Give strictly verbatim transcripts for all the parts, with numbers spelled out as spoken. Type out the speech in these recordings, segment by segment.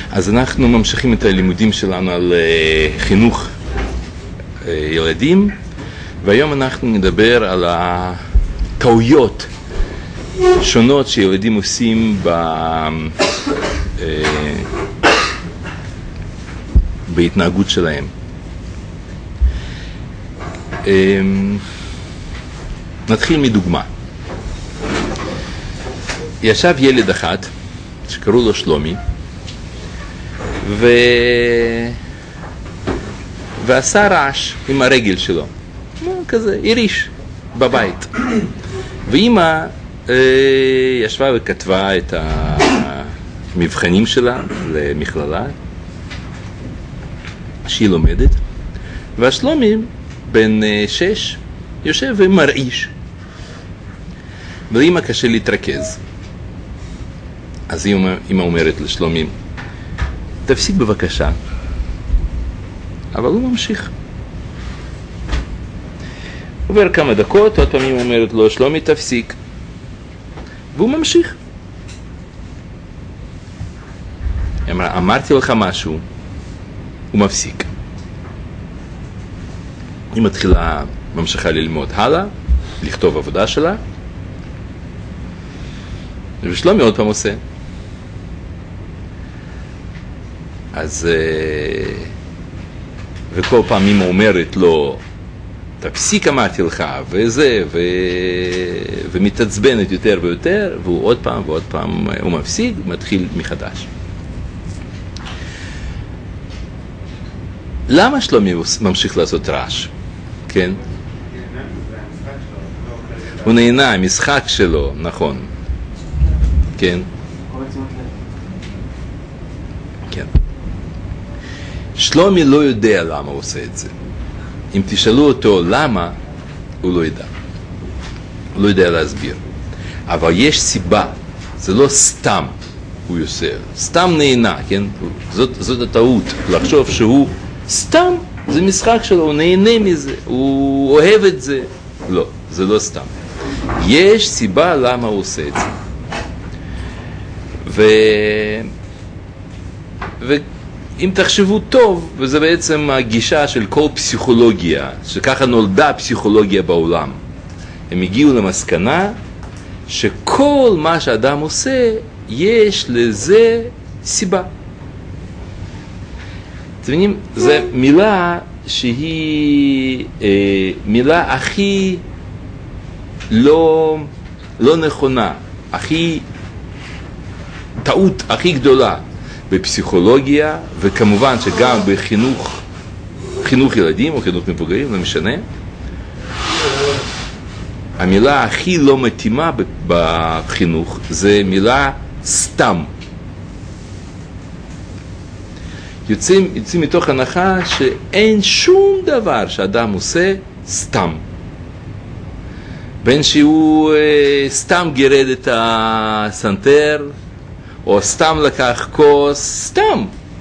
אז אנחנו ממשיכים את הלימודים שלנו על uh, חינוך uh, ילדים, והיום אנחנו נדבר על הטעויות שונות שילדים עושים ב, uh, בהתנהגות שלהם. Uh, נתחיל מדוגמה. ישב ילד אחד שקראו לו שלומי, ו... ועשה רעש עם הרגל שלו, כזה, הריש בבית. ואמא אה, ישבה וכתבה את המבחנים שלה למכללה שהיא לומדת, והשלומי בן אה, שש יושב ומרעיש, ולאמא קשה להתרכז. אז אמא אומרת לשלומי, תפסיק בבקשה. אבל הוא ממשיך. עובר כמה דקות, עוד פעמים אומרת לו, שלומי תפסיק. והוא ממשיך. אמרה, אמרתי לך משהו, הוא מפסיק. היא מתחילה, ממשיכה ללמוד הלאה, לכתוב עבודה שלה, ושלומי עוד פעם עושה. אז וכל פעם אמא אומרת לו, תפסיק אמרתי לך, וזה, ו... ומתעצבנת יותר ויותר, והוא עוד פעם ועוד פעם הוא מפסיק, מתחיל מחדש. למה שלומי ממשיך לעשות רעש? כן? הוא נהנה, המשחק שלו, נכון. כן? כן. שלומי לא יודע למה הוא עושה את זה. אם תשאלו אותו למה, הוא לא ידע. הוא לא יודע להסביר. אבל יש סיבה. זה לא סתם הוא עושה. סתם נהנה, כן? זאת, זאת הטעות. לחשוב שהוא סתם, זה משחק שלו, הוא נהנה מזה, הוא אוהב את זה. לא, זה לא סתם. יש סיבה למה הוא עושה את זה. ו... ואם תחשבו טוב, וזה בעצם הגישה של כל פסיכולוגיה, שככה נולדה פסיכולוגיה בעולם, הם הגיעו למסקנה שכל מה שאדם עושה, יש לזה סיבה. אתם מבינים? זו מילה שהיא אה, מילה הכי לא, לא נכונה, הכי טעות הכי גדולה בפסיכולוגיה, וכמובן שגם בחינוך, חינוך ילדים או חינוך מבוגרים, לא משנה. המילה הכי לא מתאימה בחינוך זה מילה סתם. יוצאים, יוצאים מתוך הנחה שאין שום דבר שאדם עושה סתם. בין שהוא אה, סתם גירד את הסנטר, או סתם לקח כוס, סתם.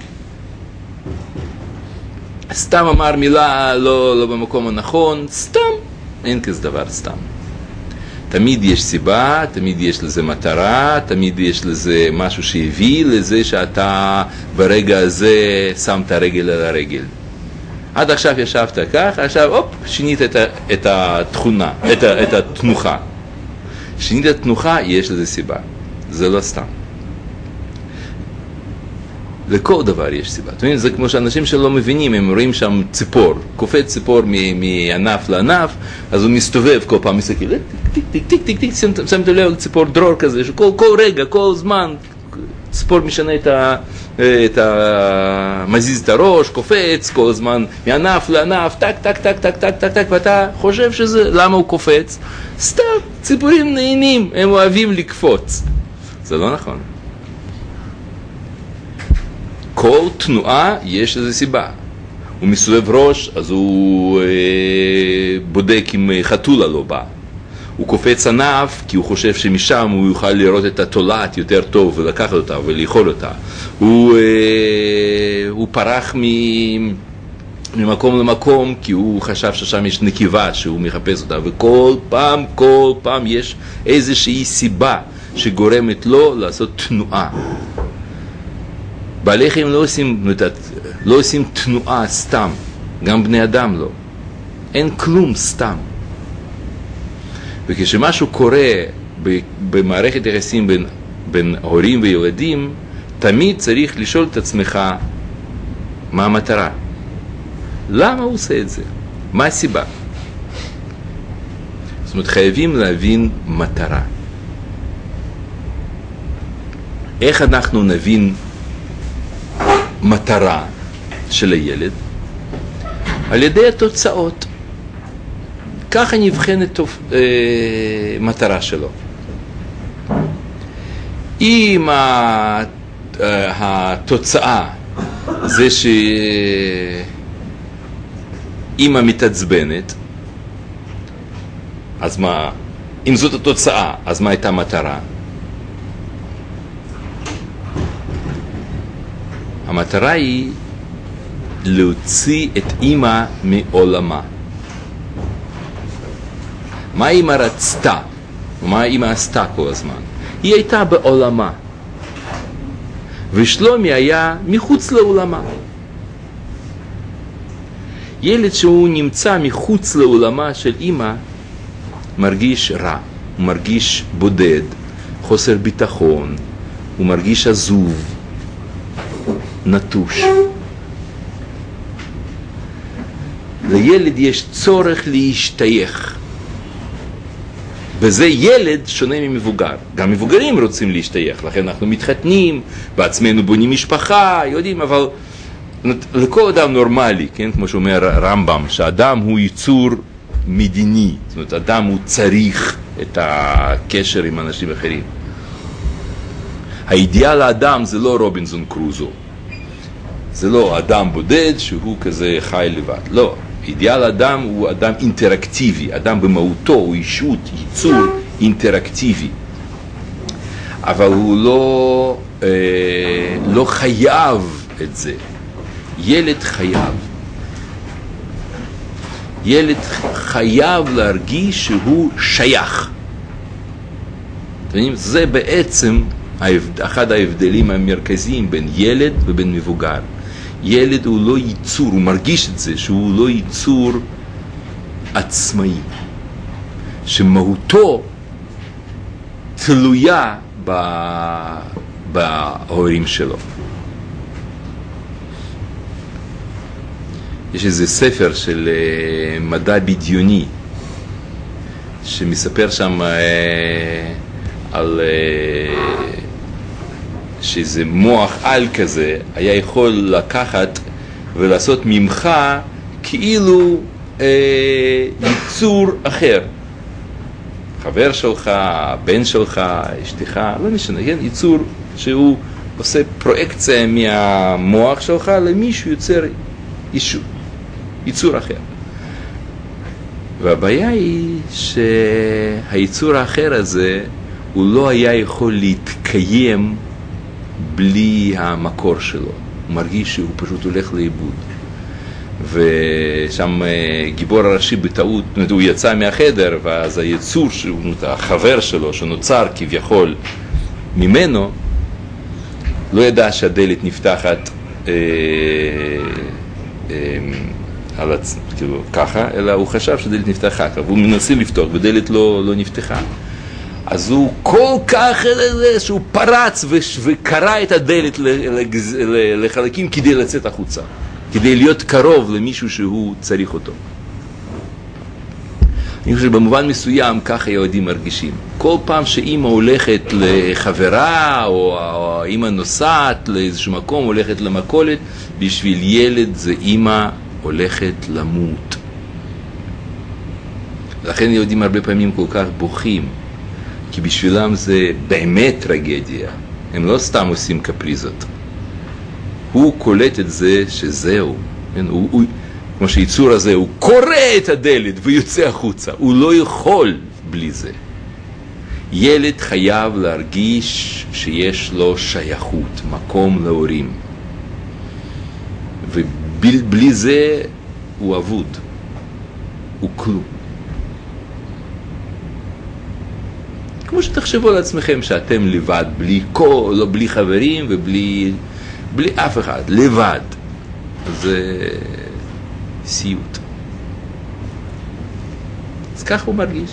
סתם אמר מילה לא, לא במקום הנכון, סתם. אין כזה דבר סתם. תמיד יש סיבה, תמיד יש לזה מטרה, תמיד יש לזה משהו שהביא לזה שאתה ברגע הזה שמת רגל על הרגל. עד עכשיו ישבת כך, עכשיו אופ, שינית את, ה, את התכונה, את, ה, את התנוחה. שינית את התנוחה, יש לזה סיבה. זה לא סתם. לכל דבר יש סיבה. אתם יודעים, זה כמו שאנשים שלא מבינים, הם רואים שם ציפור, קופץ ציפור מענף לענף, אז הוא מסתובב כל פעם, מסתכל, טיק, טיק, טיק, טיק, טיק, שמת לב ציפור דרור כזה, שכל כל רגע, כל זמן, ציפור משנה את ה... את ה... מזיז את הראש, קופץ כל הזמן, מענף לענף, טק, טק, טק, טק, טק, טק, טק, ואתה חושב שזה, למה הוא קופץ? סתם, ציפורים נהנים, הם אוהבים לקפוץ. זה לא נכון. כל תנועה יש לזה סיבה. הוא מסובב ראש, אז הוא אה, בודק אם חתולה לא בא. הוא קופץ ענף כי הוא חושב שמשם הוא יוכל לראות את התולעת יותר טוב ולקחת אותה ולאכול אותה. הוא, אה, הוא פרח מ... ממקום למקום כי הוא חשב ששם יש נקיבה שהוא מחפש אותה, וכל פעם, כל פעם יש איזושהי סיבה שגורמת לו לעשות תנועה. בעלי חיים לא עושים, לא עושים תנועה סתם, גם בני אדם לא. אין כלום סתם. וכשמשהו קורה במערכת יחסים בין, בין הורים וילדים, תמיד צריך לשאול את עצמך מה המטרה. למה הוא עושה את זה? מה הסיבה? זאת אומרת, חייבים להבין מטרה. איך אנחנו נבין מטרה של הילד? על ידי התוצאות. ככה נבחנת אה, מטרה שלו. אם ה, אה, התוצאה זה שאמא מתעצבנת, אז מה, אם זאת התוצאה, אז מה הייתה מטרה? המטרה היא להוציא את אמא מעולמה. מה אמא רצתה? מה אמא עשתה כל הזמן? היא הייתה בעולמה. ושלומי היה מחוץ לעולמה. ילד שהוא נמצא מחוץ לעולמה של אמא מרגיש רע, הוא מרגיש בודד, חוסר ביטחון, הוא מרגיש עזוב, נטוש. לילד יש צורך להשתייך. וזה ילד שונה ממבוגר. גם מבוגרים רוצים להשתייך, לכן אנחנו מתחתנים, בעצמנו בונים משפחה, יודעים, אבל לכל אדם נורמלי, כן, כמו שאומר רמב"ם, שאדם הוא יצור מדיני, זאת אומרת, אדם הוא צריך את הקשר עם אנשים אחרים. האידיאל האדם זה לא רובינזון קרוזו. זה לא אדם בודד שהוא כזה חי לבד. לא. אידיאל האדם הוא אדם אינטראקטיבי. אדם במהותו הוא אישות, ייצור אינטראקטיבי. אבל הוא לא, אה, לא חייב את זה. ילד חייב. ילד חייב להרגיש שהוא שייך. זה בעצם אחד ההבדלים המרכזיים בין ילד ובין מבוגר. ילד הוא לא ייצור, הוא מרגיש את זה, שהוא לא ייצור עצמאי. שמהותו תלויה בהורים שלו. יש איזה ספר של מדע בדיוני שמספר שם על שזה מוח על כזה היה יכול לקחת ולעשות ממך כאילו יצור אחר, חבר שלך, בן שלך, אשתך, לא משנה, כן? יצור שהוא עושה פרויקציה מהמוח שלך למישהו יוצר ישור, יצור אחר. והבעיה היא שהיצור האחר הזה הוא לא היה יכול להתקיים בלי המקור שלו. הוא מרגיש שהוא פשוט הולך לאיבוד. ושם גיבור הראשי בטעות, הוא יצא מהחדר, ואז היצור, החבר שלו שנוצר כביכול ממנו, לא ידע שהדלת נפתחת אה, אה, על עצ... כאילו, ככה, אלא הוא חשב שהדלת נפתחה ככה, והוא מנסה לפתוח, ודלת לא, לא נפתחה. אז הוא כל כך, שהוא פרץ וקרא את הדלת לחלקים כדי לצאת החוצה, כדי להיות קרוב למישהו שהוא צריך אותו. אני חושב שבמובן מסוים ככה ילדים מרגישים. כל פעם שאמא הולכת לחברה או אמא נוסעת לאיזשהו מקום, הולכת למכולת, בשביל ילד זה אמא הולכת למות. לכן ילדים הרבה פעמים כל כך בוכים, כי בשבילם זה באמת טרגדיה. הם לא סתם עושים קפריזות. הוא קולט את זה שזהו. הוא, הוא, כמו שהיצור הזה, הוא קורא את הדלת ויוצא החוצה. הוא לא יכול בלי זה. ילד חייב להרגיש שיש לו שייכות, מקום להורים. ובלי זה הוא אבוד. הוא כלום. כמו שתחשבו על עצמכם שאתם לבד, בלי כל, לא בלי חברים ובלי בלי אף אחד, לבד. זה סיוט. אז כך הוא מרגיש.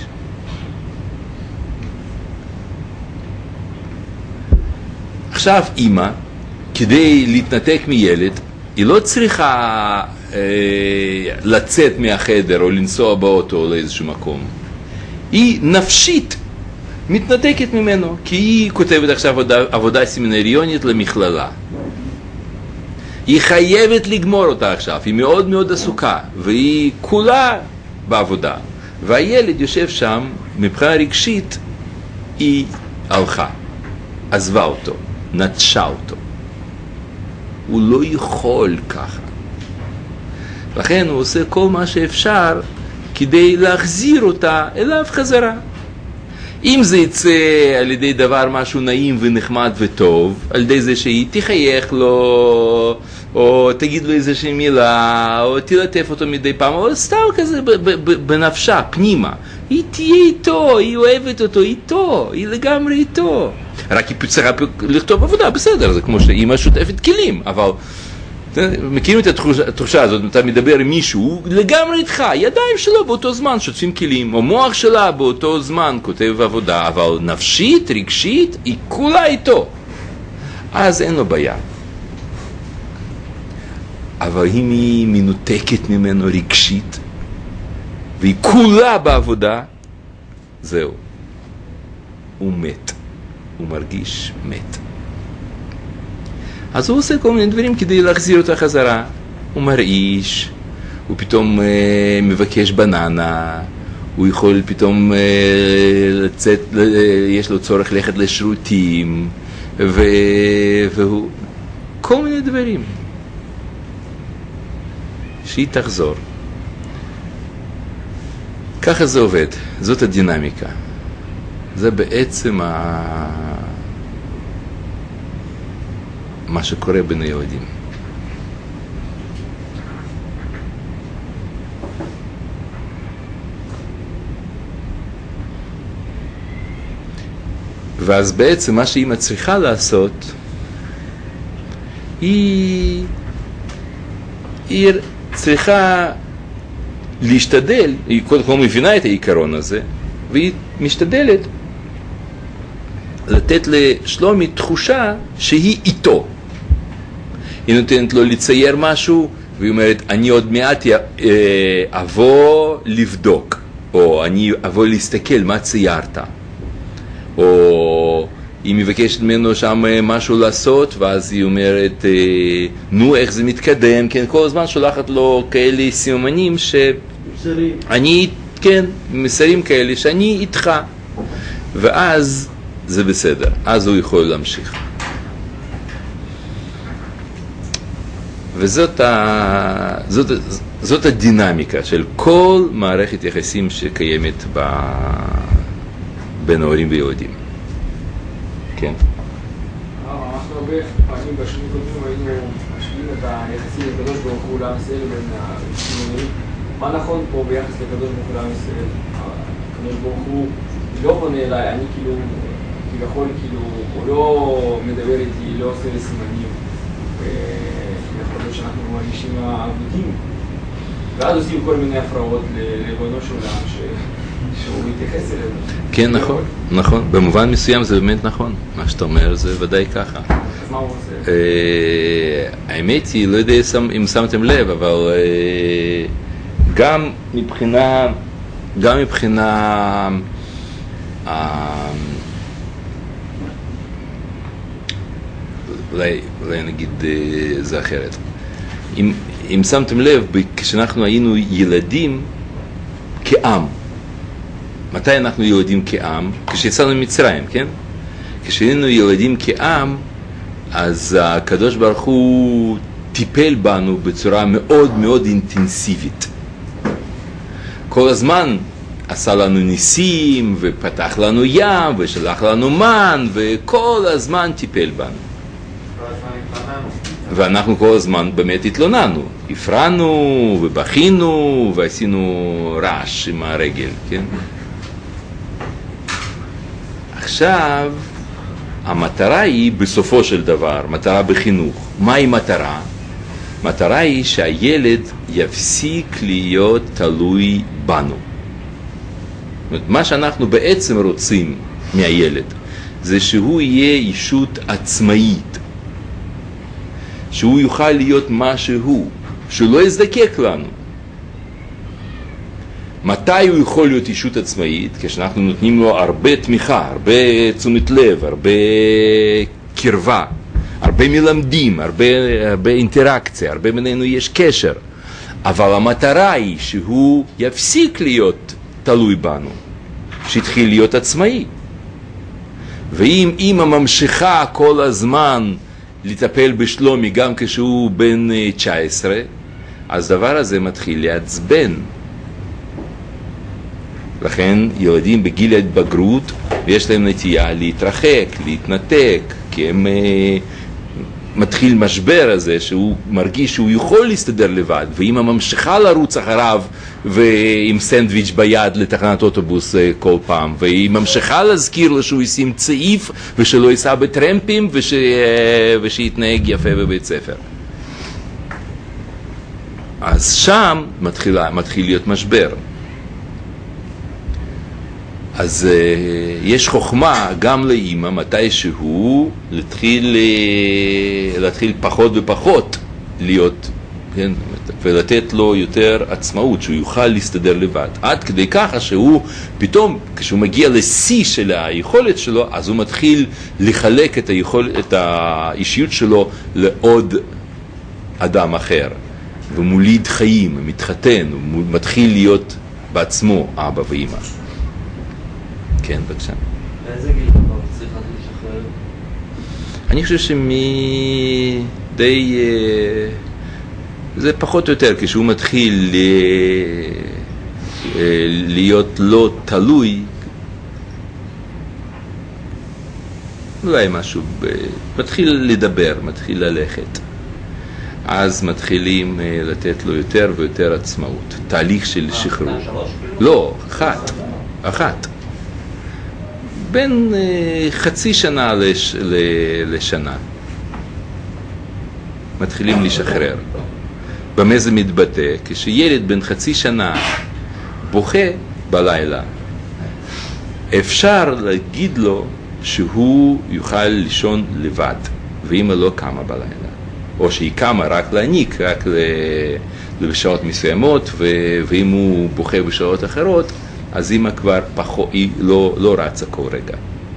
עכשיו אמא, כדי להתנתק מילד, היא לא צריכה אה, לצאת מהחדר או לנסוע באוטו לאיזשהו מקום. היא נפשית מתנתקת ממנו, כי היא כותבת עכשיו עבודה, עבודה סמינריונית למכללה. היא חייבת לגמור אותה עכשיו, היא מאוד מאוד עסוקה, והיא כולה בעבודה. והילד יושב שם, מבחינה רגשית, היא הלכה, עזבה אותו, נטשה אותו. הוא לא יכול ככה. לכן הוא עושה כל מה שאפשר כדי להחזיר אותה אליו חזרה. אם זה יצא על ידי דבר משהו נעים ונחמד וטוב, על ידי זה שהיא תחייך לו, או תגיד לו איזושהי מילה, או תלטף אותו מדי פעם, או סתם כזה בנפשה, פנימה. היא תהיה איתו, היא אוהבת אותו איתו, היא לגמרי איתו. רק היא צריכה לכתוב עבודה, בסדר, זה כמו שאמא שותפת כלים, אבל מכירים את התחושה, התחושה הזאת, אתה מדבר עם מישהו, הוא לגמרי איתך, ידיים שלו באותו זמן שוטפים כלים, או מוח שלה באותו זמן כותב עבודה, אבל נפשית, רגשית, היא כולה איתו. אז אין לו בעיה. אבל אם היא מנותקת ממנו רגשית, והיא כולה בעבודה, זהו. הוא מת. הוא מרגיש מת. אז הוא עושה כל מיני דברים כדי להחזיר אותה חזרה. הוא מרעיש, הוא פתאום אה, מבקש בננה, הוא יכול פתאום אה, לצאת, אה, יש לו צורך ללכת לשירותים, ו, והוא... כל מיני דברים. שהיא תחזור. ככה זה עובד, זאת הדינמיקה. זה בעצם ה... מה שקורה בין היהודים. ואז בעצם מה שאמא צריכה לעשות, היא, היא צריכה להשתדל, היא קודם כל מבינה את העיקרון הזה, והיא משתדלת לתת לשלומי תחושה שהיא איתו. היא נותנת לו לצייר משהו, והיא אומרת, אני עוד מעט אבוא לבדוק, או אני אבוא להסתכל מה ציירת. או היא מבקשת ממנו שם משהו לעשות, ואז היא אומרת, נו, איך זה מתקדם, כן, כל הזמן שולחת לו כאלה סימנים שאני, כן, מסרים כאלה, שאני איתך. ואז זה בסדר, אז הוא יכול להמשיך. וזאת ה... זאת, זאת הדינמיקה של כל מערכת יחסים שקיימת ב... בין ההורים ויהודים. כן. ממש הרבה פעמים בשנים קודמים היינו משווים את היחסים לקדוש ברוך הוא לעם ישראל בין הסימונים. מה נכון פה ביחס לקדוש ברוך הוא לעם ישראל? הקדוש ברוך הוא לא פונה אליי, אני כאילו, כביכול כאילו, הוא לא מדבר איתי, לא עושה לי סימנים. ויכול להיות שאנחנו מרגישים עבודים. ואז עושים כל מיני הפרעות לבנו של עולם שהוא מתייחס אלינו. כן, נכון, נכון. במובן מסוים זה באמת נכון. מה שאתה אומר זה ודאי ככה. אז מה הוא עושה? האמת היא, לא יודע אם שמתם לב, אבל גם מבחינה, גם מבחינה, אולי, אולי נגיד זה אחרת. אם, אם שמתם לב, כשאנחנו היינו ילדים כעם, מתי אנחנו ילדים כעם? כשיצאנו ממצרים, כן? כשהיינו ילדים כעם, אז הקדוש ברוך הוא טיפל בנו בצורה מאוד מאוד אינטנסיבית. כל הזמן עשה לנו ניסים, ופתח לנו ים, ושלח לנו מן, וכל הזמן טיפל בנו. כל הזמן התלוננו. ואנחנו כל הזמן באמת התלוננו. הפרענו, ובכינו, ועשינו רעש עם הרגל, כן? עכשיו, המטרה היא בסופו של דבר, מטרה בחינוך. מהי מטרה? מטרה היא שהילד יפסיק להיות תלוי בנו. מה שאנחנו בעצם רוצים מהילד זה שהוא יהיה ישות עצמאית, שהוא יוכל להיות מה שהוא, שהוא לא יזדקק לנו. מתי הוא יכול להיות ישות עצמאית? כשאנחנו נותנים לו הרבה תמיכה, הרבה תשומת לב, הרבה קרבה, הרבה מלמדים, הרבה, הרבה אינטראקציה, הרבה בינינו יש קשר. אבל המטרה היא שהוא יפסיק להיות תלוי בנו, שיתחיל להיות עצמאי. ואם אמא ממשיכה כל הזמן לטפל בשלומי גם כשהוא בן תשע עשרה, אז דבר הזה מתחיל לעצבן. לכן ילדים בגיל ההתבגרות יש להם נטייה להתרחק, להתנתק, כי הם uh, מתחיל משבר הזה שהוא מרגיש שהוא יכול להסתדר לבד, ואמא ממשיכה לרוץ אחריו ועם סנדוויץ' ביד לתחנת אוטובוס uh, כל פעם, והיא ממשיכה להזכיר לו שהוא ישים צעיף ושלא ייסע בטרמפים וש... uh, ושיתנהג יפה בבית ספר. אז שם מתחיל, מתחיל להיות משבר. אז uh, יש חוכמה גם לאמא מתי שהוא להתחיל, uh, להתחיל פחות ופחות להיות, כן, ולתת לו יותר עצמאות, שהוא יוכל להסתדר לבד. עד כדי ככה שהוא פתאום, כשהוא מגיע לשיא של היכולת שלו, אז הוא מתחיל לחלק את, היכול, את האישיות שלו לעוד אדם אחר. ומוליד חיים, מתחתן, הוא מתחיל להיות בעצמו אבא ואמא. כן, בבקשה. באיזה גיל כבר צריך לשחרר? אני חושב שמדי... זה פחות או יותר, כשהוא מתחיל להיות לא תלוי, אולי משהו, מתחיל לדבר, מתחיל ללכת. אז מתחילים לתת לו יותר ויותר עצמאות. תהליך של שחרור. לא, אחת. אחת. בין חצי שנה לש, לשנה. מתחילים לשחרר. במה זה מתבטא? כשילד בן חצי שנה בוכה בלילה, אפשר להגיד לו שהוא יוכל לישון לבד, ואמא לא קמה בלילה. או שהיא קמה רק להניק, רק בשעות מסוימות, ואם הוא בוכה בשעות אחרות, אז אמא כבר פחות, היא לא, לא רצה כל רגע.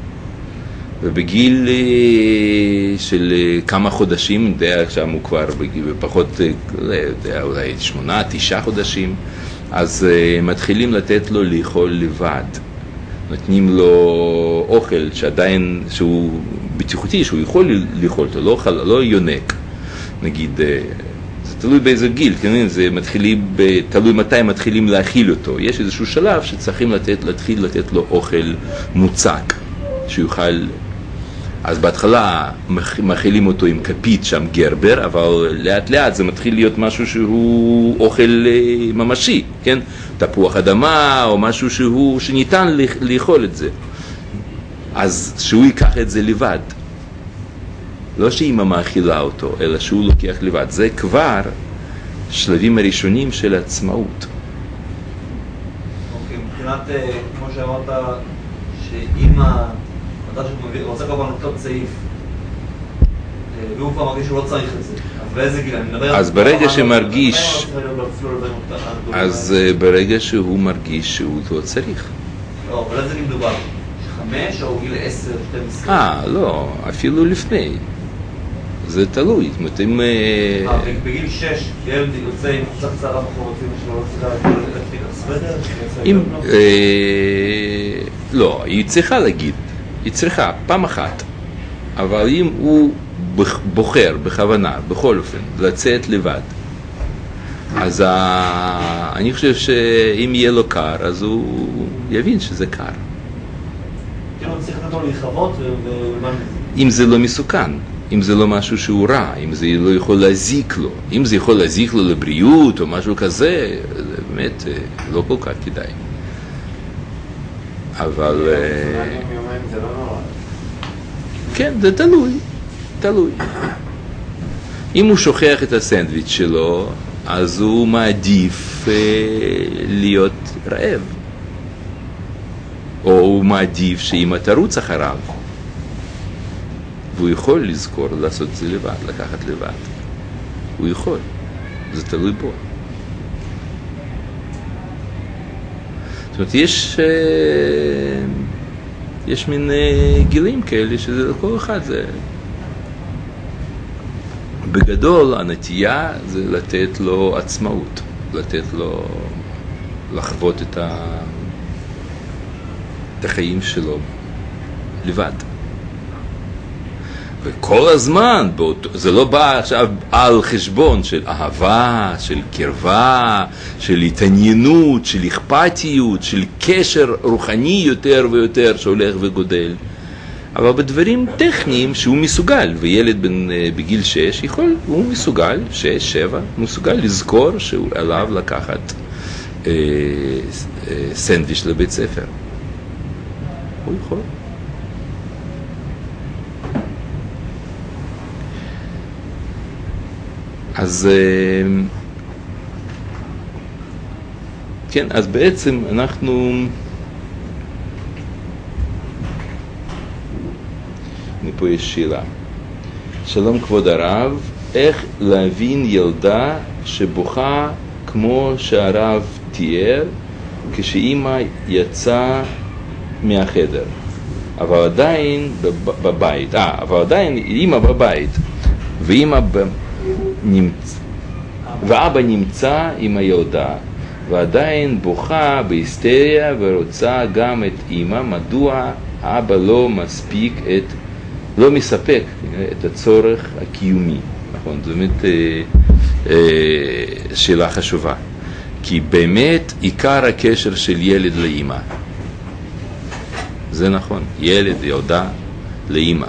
ובגיל של כמה חודשים, יודע, עכשיו הוא כבר פחות, יודע, אולי שמונה, תשעה חודשים, אז מתחילים לתת לו לאכול לבד. נותנים לו אוכל שעדיין, שהוא בטיחותי, שהוא יכול לאכול אותו, לא, לא יונק. נגיד, זה תלוי באיזה גיל, כן? זה מתחילים, תלוי מתי מתחילים להאכיל אותו. יש איזשהו שלב שצריכים לתת, להתחיל לתת לו אוכל מוצק, שיוכל... אז בהתחלה מאכילים אותו עם כפית שם גרבר, אבל לאט לאט זה מתחיל להיות משהו שהוא אוכל ממשי, כן? תפוח אדמה או משהו שהוא, שניתן לאכול את זה. אז שהוא ייקח את זה לבד. לא שאמא מאכילה אותו, אלא שהוא לוקח לבד. זה כבר שלבים הראשונים של עצמאות. אוקיי, מבחינת, כמו שאמרת, שאמא, אתה רוצה כל פעם לקטות סעיף, והוא כבר מרגיש שהוא לא צריך את זה. אז באיזה גיל? אני מדבר... אז ברגע שמרגיש... אז ברגע שהוא מרגיש שהוא לא צריך. לא, אבל איזה גיל מדובר? חמש או גיל עשר, שתים עשרה? אה, לא, אפילו לפני. זה תלוי. אם... בגיל שש, ילד יוצא עם קצת קצרה בחורצים שלו, לא צריכה להקפיד הסוודר? אם... לא, היא צריכה להגיד. היא צריכה, פעם אחת. אבל אם הוא בוחר בכוונה, בכל אופן, לצאת לבד, אז אני חושב שאם יהיה לו קר, אז הוא יבין שזה קר. כאילו צריך לתת לו להיחוות ומה מזה? אם זה לא מסוכן, אם זה לא משהו שהוא רע, אם זה לא יכול להזיק לו, אם זה יכול להזיק לו לבריאות או משהו כזה, זה באמת לא כל כך כדאי. אבל... זה לא נורא. כן, זה תלוי, תלוי. אם הוא שוכח את הסנדוויץ' שלו, אז הוא מעדיף אה, להיות רעב. או הוא מעדיף שאמא תרוץ אחריו. והוא יכול לזכור לעשות את זה לבד, לקחת לבד. הוא יכול. זה תלוי בו. זאת אומרת, יש, אה, יש מין אה, גילים כאלה שזה כל אחד זה... בגדול, הנטייה זה לתת לו עצמאות, לתת לו לחוות את, ה... את החיים שלו לבד. וכל הזמן, באותו... זה לא בא עכשיו על חשבון של אהבה, של קרבה, של התעניינות, של אכפתיות, של קשר רוחני יותר ויותר שהולך וגודל. אבל בדברים טכניים שהוא מסוגל, וילד בן, בגיל שש יכול, הוא מסוגל, שש, שבע, הוא מסוגל לזכור שהוא עליו לקחת אה, אה, סנדוויץ' לבית ספר. הוא יכול. אז אה, כן, אז בעצם אנחנו פה יש שאלה. שלום כבוד הרב, איך להבין ילדה שבוכה כמו שהרב תיאר כשאימא יצאה מהחדר, אבל עדיין בבית, אה, אבל עדיין אימא בבית, ואימא נמצא, ואבא נמצא עם הילדה, ועדיין בוכה בהיסטריה ורוצה גם את אימא, מדוע האבא לא מספיק את לא מספק את הצורך הקיומי, נכון? זאת אומרת אה, אה, שאלה חשובה, כי באמת עיקר הקשר של ילד לאמא, זה נכון, ילד ילדה לאמא.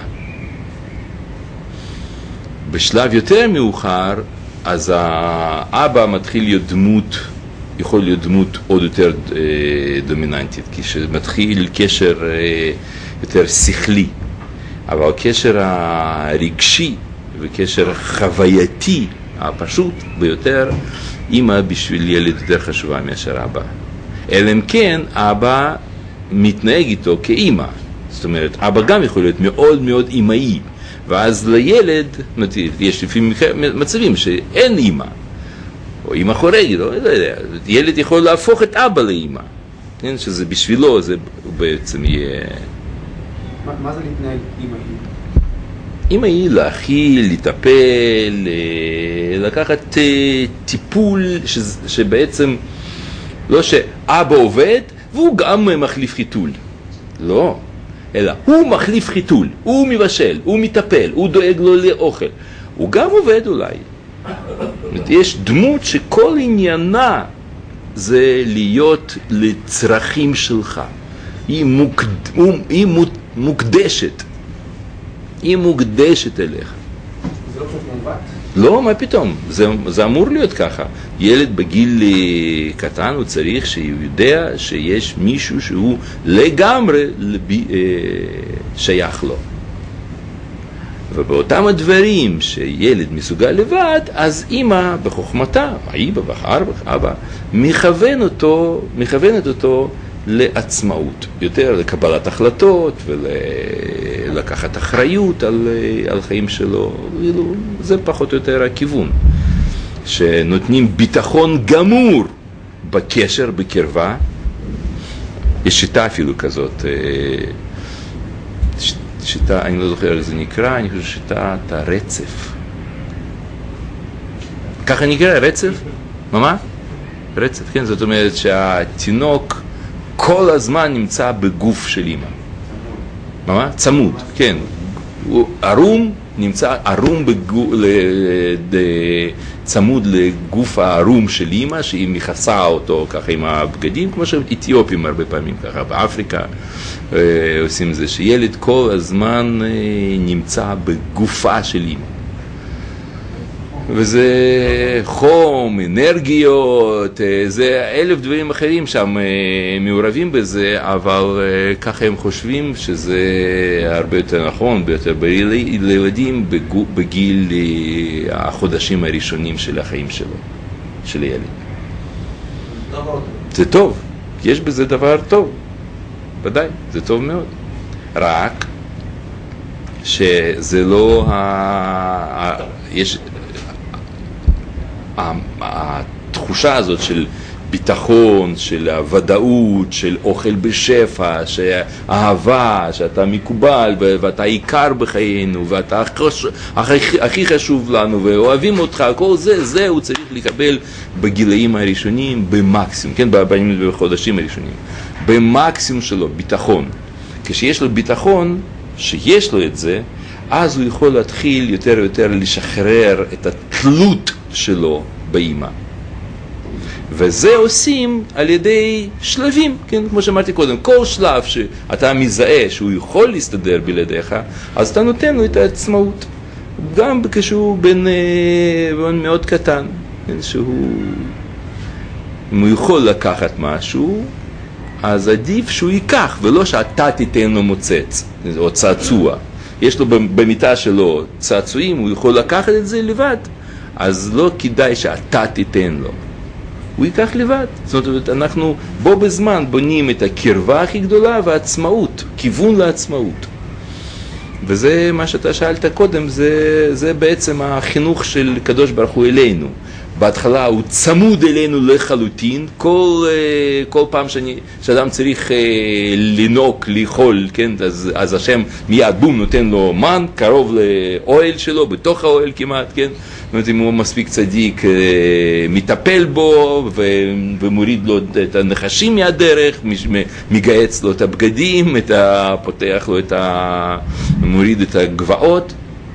בשלב יותר מאוחר, אז האבא מתחיל להיות דמות, יכול להיות דמות עוד יותר אה, דומיננטית, כשמתחיל קשר אה, יותר שכלי. אבל הקשר הרגשי וקשר חווייתי הפשוט ביותר, אמא בשביל ילד יותר חשובה מאשר אבא. אלא אם כן אבא מתנהג איתו כאמא. זאת אומרת, אבא גם יכול להיות מאוד מאוד אמאי, ואז לילד, יש לפעמים מצבים שאין אמא, או אמא חורגת, לא יודע, ילד יכול להפוך את אבא לאמא, שזה בשבילו, זה בעצם יהיה... מה זה להתנהג אמא היא? אמא היא להכיל, לטפל, לקחת טיפול שבעצם לא שאבא עובד והוא גם מחליף חיתול, לא, אלא הוא מחליף חיתול, הוא מבשל, הוא מטפל, הוא דואג לו לאוכל, הוא גם עובד אולי. יש דמות שכל עניינה זה להיות לצרכים שלך, היא, מוקד, היא מוקדשת, היא מוקדשת אליך. זה לא קצת מעוות? לא, מה פתאום, זה, זה אמור להיות ככה. ילד בגיל קטן הוא צריך שהוא יודע שיש מישהו שהוא לגמרי לבי, אה, שייך לו. ובאותם הדברים שילד מסוגל לבד, אז אמא בחוכמתה, האבא בחר אבא, מכוון אותו, מכוונת אותו לעצמאות, יותר לקבלת החלטות ולקחת אחריות על, על חיים שלו. זה פחות או יותר הכיוון, שנותנים ביטחון גמור בקשר, בקרבה. יש שיטה אפילו כזאת, שיטה, אני לא זוכר איך זה נקרא, אני חושב שיטת הרצף. ככה נקרא, רצף? מה מה? רצף, כן, זאת אומרת שהתינוק כל הזמן נמצא בגוף של אמא. מה מה? צמוד, כן. הוא ערום, נמצא ערום בגוף, צמוד לגוף הערום של אמא, שהיא מכסה אותו ככה עם הבגדים, כמו שאתיופים הרבה פעמים ככה, באפריקה עושים זה, שילד כל הזמן נמצא בגופה של אמא. וזה חום, אנרגיות, זה אלף דברים אחרים שם מעורבים בזה, אבל ככה הם חושבים שזה הרבה יותר נכון, ביותר בריא לילדים בגיל החודשים הראשונים של החיים שלו, של הילד. זה טוב, יש בזה דבר טוב, ודאי, זה טוב מאוד. רק שזה לא ה... יש... התחושה הזאת של ביטחון, של הוודאות, של אוכל בשפע, שאהבה, שאתה מקובל ואתה עיקר בחיינו ואתה הכי, הכי חשוב לנו ואוהבים אותך, כל זה, זה הוא צריך לקבל בגילאים הראשונים במקסימום, כן, בחודשים הראשונים, במקסימום שלו, ביטחון. כשיש לו ביטחון, שיש לו את זה, אז הוא יכול להתחיל יותר ויותר לשחרר את התלות שלו באמא. וזה עושים על ידי שלבים, כן, כמו שאמרתי קודם, כל שלב שאתה מזהה שהוא יכול להסתדר בלעדיך, אז אתה נותן לו את העצמאות, גם כשהוא בן, בן מאוד קטן, כן, שהוא, אם הוא יכול לקחת משהו, אז עדיף שהוא ייקח, ולא שאתה תיתן לו מוצץ, או צעצוע. יש לו במיטה שלו צעצועים, הוא יכול לקחת את זה לבד, אז לא כדאי שאתה תיתן לו. הוא ייקח לבד. זאת אומרת, אנחנו בו בזמן בונים את הקרבה הכי גדולה והעצמאות, כיוון לעצמאות. וזה מה שאתה שאלת קודם, זה, זה בעצם החינוך של קדוש ברוך הוא אלינו. בהתחלה הוא צמוד אלינו לחלוטין, כל, כל פעם שאני, שאדם צריך לנוק, לאכול, כן? אז, אז השם מיד בום נותן לו מן, קרוב לאוהל שלו, בתוך האוהל כמעט, כן? זאת אומרת, אם הוא מספיק צדיק, מטפל בו ומוריד לו את הנחשים מהדרך, מגייץ לו את הבגדים, את ה, פותח לו את ה... מוריד את הגבעות.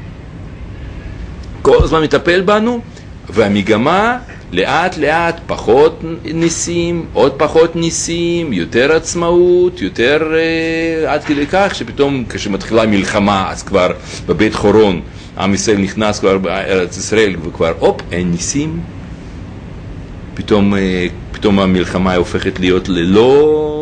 כל הזמן מטפל בנו, והמגמה לאט לאט פחות ניסים, עוד פחות ניסים, יותר עצמאות, יותר עד כדי כך שפתאום כשמתחילה מלחמה אז כבר בבית חורון עם ישראל נכנס כבר בארץ ישראל וכבר אופ, אין ניסים. פתאום, פתאום המלחמה הופכת להיות ללא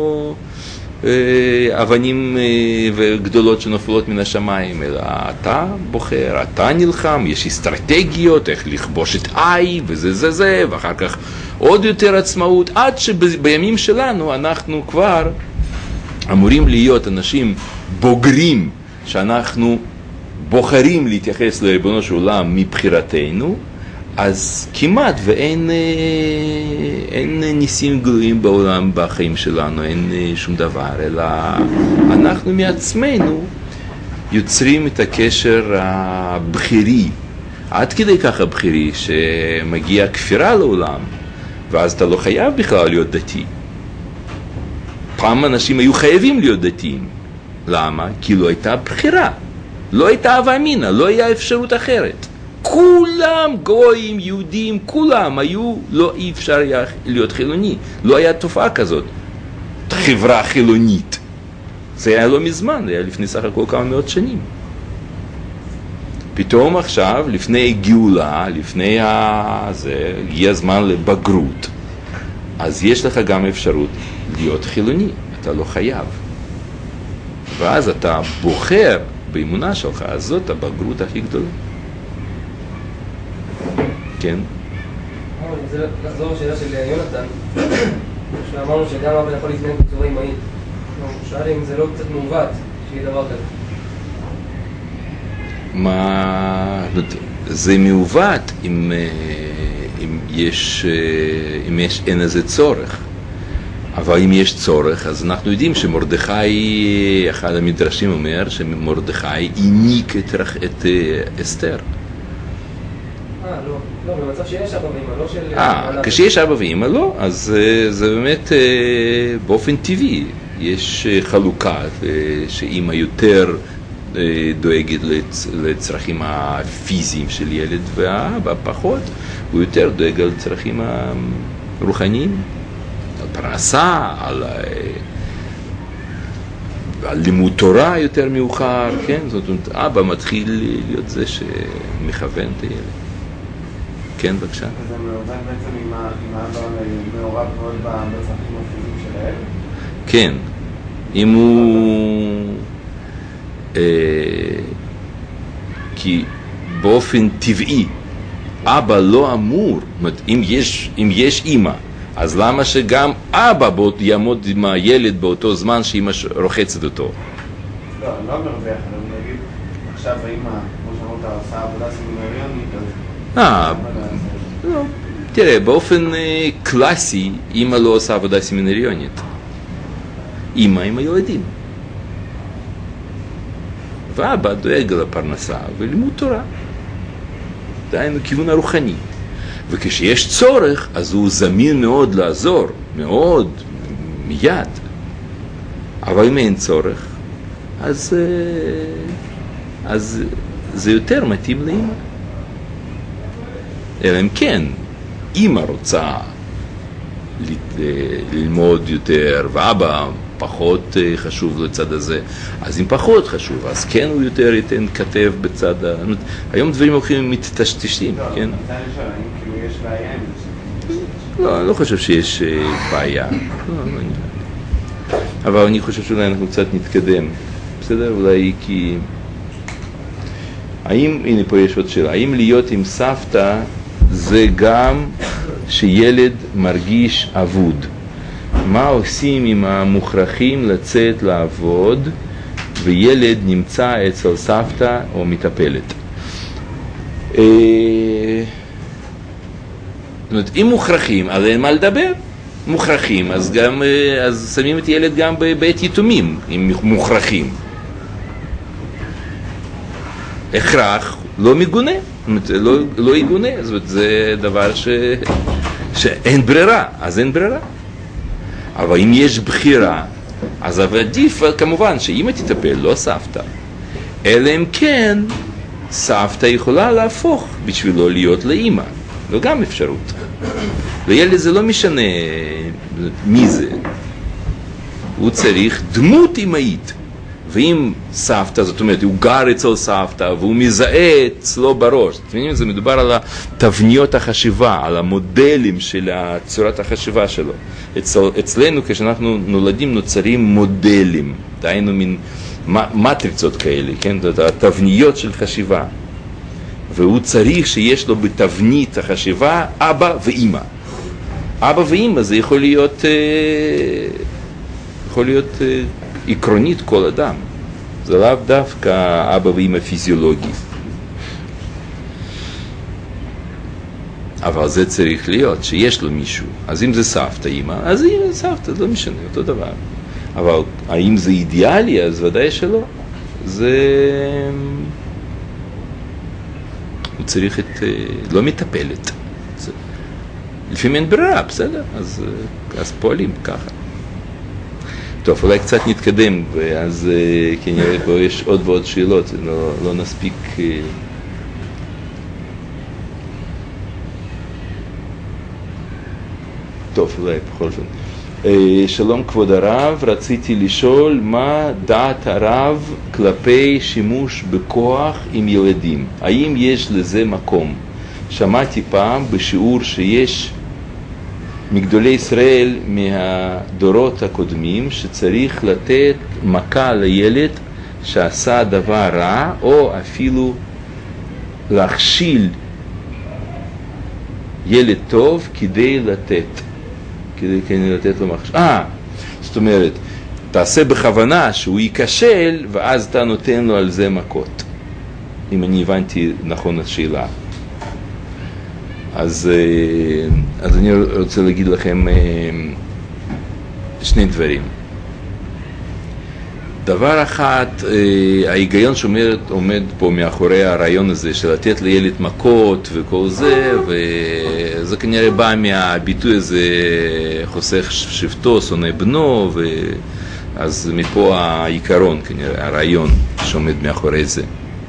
אבנים וגדולות שנופלות מן השמיים, אלא אתה בוחר, אתה נלחם, יש אסטרטגיות, איך לכבוש את איי וזה זה זה, ואחר כך עוד יותר עצמאות, עד שבימים שלנו אנחנו כבר אמורים להיות אנשים בוגרים, שאנחנו בוחרים להתייחס לריבונו של עולם מבחירתנו, אז כמעט ואין אין ניסים גלויים בעולם בחיים שלנו, אין שום דבר, אלא אנחנו מעצמנו יוצרים את הקשר הבחירי, עד כדי כך הבחירי שמגיע כפירה לעולם, ואז אתה לא חייב בכלל להיות דתי. פעם אנשים היו חייבים להיות דתיים. למה? כי לא הייתה בחירה, לא הייתה הווה אמינא, לא היה אפשרות אחרת. כולם גויים, יהודים, כולם היו, לא אי אפשר היה להיות חילוני. לא היה תופעה כזאת, חברה חילונית. זה היה לא מזמן, זה היה לפני סך הכל כמה מאות שנים. פתאום עכשיו, לפני גאולה, לפני זה, הגיע הזמן לבגרות. אז יש לך גם אפשרות להיות חילוני, אתה לא חייב. ואז אתה בוחר באמונה שלך, אז זאת הבגרות הכי גדולה. כן. זה לחזור לשאלה של יונתן, שאמרנו שגם אבא יכול להתנהג בצורה אימהית. שאל אם זה לא קצת מעוות, שיהיה דבר כזה. מה... זה מעוות אם, אם יש, אם יש אין איזה צורך. אבל אם יש צורך, אז אנחנו יודעים שמרדכי, אחד המדרשים אומר שמרדכי העניק את, את אסתר. אה, לא, לא, במצב שיש אבא ואמא, לא של... אה, כשיש אבא ואמא, לא, אז זה באמת באופן טבעי. יש חלוקה שאמא יותר דואגת לצרכים הפיזיים של ילד, והאבא פחות, הוא יותר דואג על צרכים הרוחניים, על פרנסה, על, על לימוד תורה יותר מאוחר, כן? זאת אומרת, אבא מתחיל להיות זה שמכוון את הילד. כן, בבקשה. וזה מעורב בעצם עם האבא מעורב מאוד בצרכים הפיזיים שלהם? כן. אם הוא... אה, כי באופן טבעי, אבא לא אמור, זאת אומרת, אם יש, אם יש אמא, אז למה שגם אבא יעמוד עם הילד באותו זמן שאמא רוחצת אותו? לא, אני לא אומר ביחד, אני אגיד, עכשיו האמא, כמו שאמרת, עושה עבודה סמינריונית, אז... אה, לא. תראה, באופן אה, קלאסי, אמא לא עושה עבודה סמינריונית. אמא עם הילדים. ואבא דואג לפרנסה ולימוד תורה. דהיינו, כיוון הרוחני. וכשיש צורך, אז הוא זמין מאוד לעזור, מאוד, מיד. אבל אם אין צורך, אז, אז זה יותר מתאים לאמא. אלא אם כן, אמא רוצה ללמוד יותר, ואבא פחות חשוב לצד הזה, אז אם פחות חשוב, אז כן הוא יותר ייתן כתב בצד ה... היום דברים הולכים מתטשטשים, כן? לא, אתה נשאר, האם כאילו יש בעיה עם זה? לא, אני לא חושב שיש בעיה. אבל אני חושב שאולי אנחנו קצת נתקדם. בסדר? אולי כי... האם, הנה פה יש עוד שאלה, האם להיות עם סבתא זה גם שילד מרגיש אבוד? מה עושים עם המוכרחים לצאת לעבוד וילד נמצא אצל סבתא או מטפלת? זאת אומרת, אם מוכרחים, אז אין מה לדבר. מוכרחים, אז גם, אז שמים את ילד גם בבית יתומים, אם מוכרחים. הכרח לא מגונה, לא, לא יגונה, זאת אומרת, זה דבר ש, שאין ברירה, אז אין ברירה. אבל אם יש בחירה, אז עדיף כמובן שאמא תטפל, לא סבתא. אלא אם כן, סבתא יכולה להפוך בשבילו להיות לאמא. זו גם אפשרות. לילד זה לא משנה מי זה. הוא צריך דמות אמאית. ואם סבתא, זאת אומרת, הוא גר אצל סבתא והוא מזהה אצלו בראש. אתם מבינים? זה מדובר על התבניות החשיבה, על המודלים של צורת החשיבה שלו. אצל, אצלנו, כשאנחנו נולדים, נוצרים מודלים. דהיינו מין מטריצות כאלה, כן? התבניות של חשיבה. והוא צריך שיש לו בתבנית החשיבה אבא ואמא. אבא ואמא זה יכול להיות, יכול להיות עקרונית כל אדם. זה לאו דווקא אבא ואמא פיזיולוגי. אבל זה צריך להיות, שיש לו מישהו. אז אם זה סבתא, אמא, אז אמא, סבתא, לא משנה, אותו דבר. אבל האם זה אידיאלי? אז ודאי שלא. זה... הוא צריך את... לא מטפלת. זה... לפעמים אין ברירה, בסדר? אז, אז פועלים ככה. טוב, אולי קצת נתקדם, ואז כנראה פה יש עוד ועוד שאלות, לא, לא נספיק... טוב, אולי בכל זאת. שלום כבוד הרב, רציתי לשאול מה דעת הרב כלפי שימוש בכוח עם ילדים. האם יש לזה מקום? שמעתי פעם בשיעור שיש מגדולי ישראל מהדורות הקודמים שצריך לתת מכה לילד שעשה דבר רע, או אפילו להכשיל ילד טוב כדי לתת. כדי, כדי לתת לו מחשב. אה, זאת אומרת, תעשה בכוונה שהוא ייכשל, ואז אתה נותן לו על זה מכות. אם אני הבנתי נכון השאלה. אז, אז אני רוצה להגיד לכם שני דברים. דבר אחד, ההיגיון שעומד עומד פה מאחורי הרעיון הזה של לתת לילד מכות וכל זה, וזה כנראה בא מהביטוי הזה חוסך שבטו, שונא בנו, אז מפה העיקרון, כנראה, הרעיון שעומד מאחורי זה.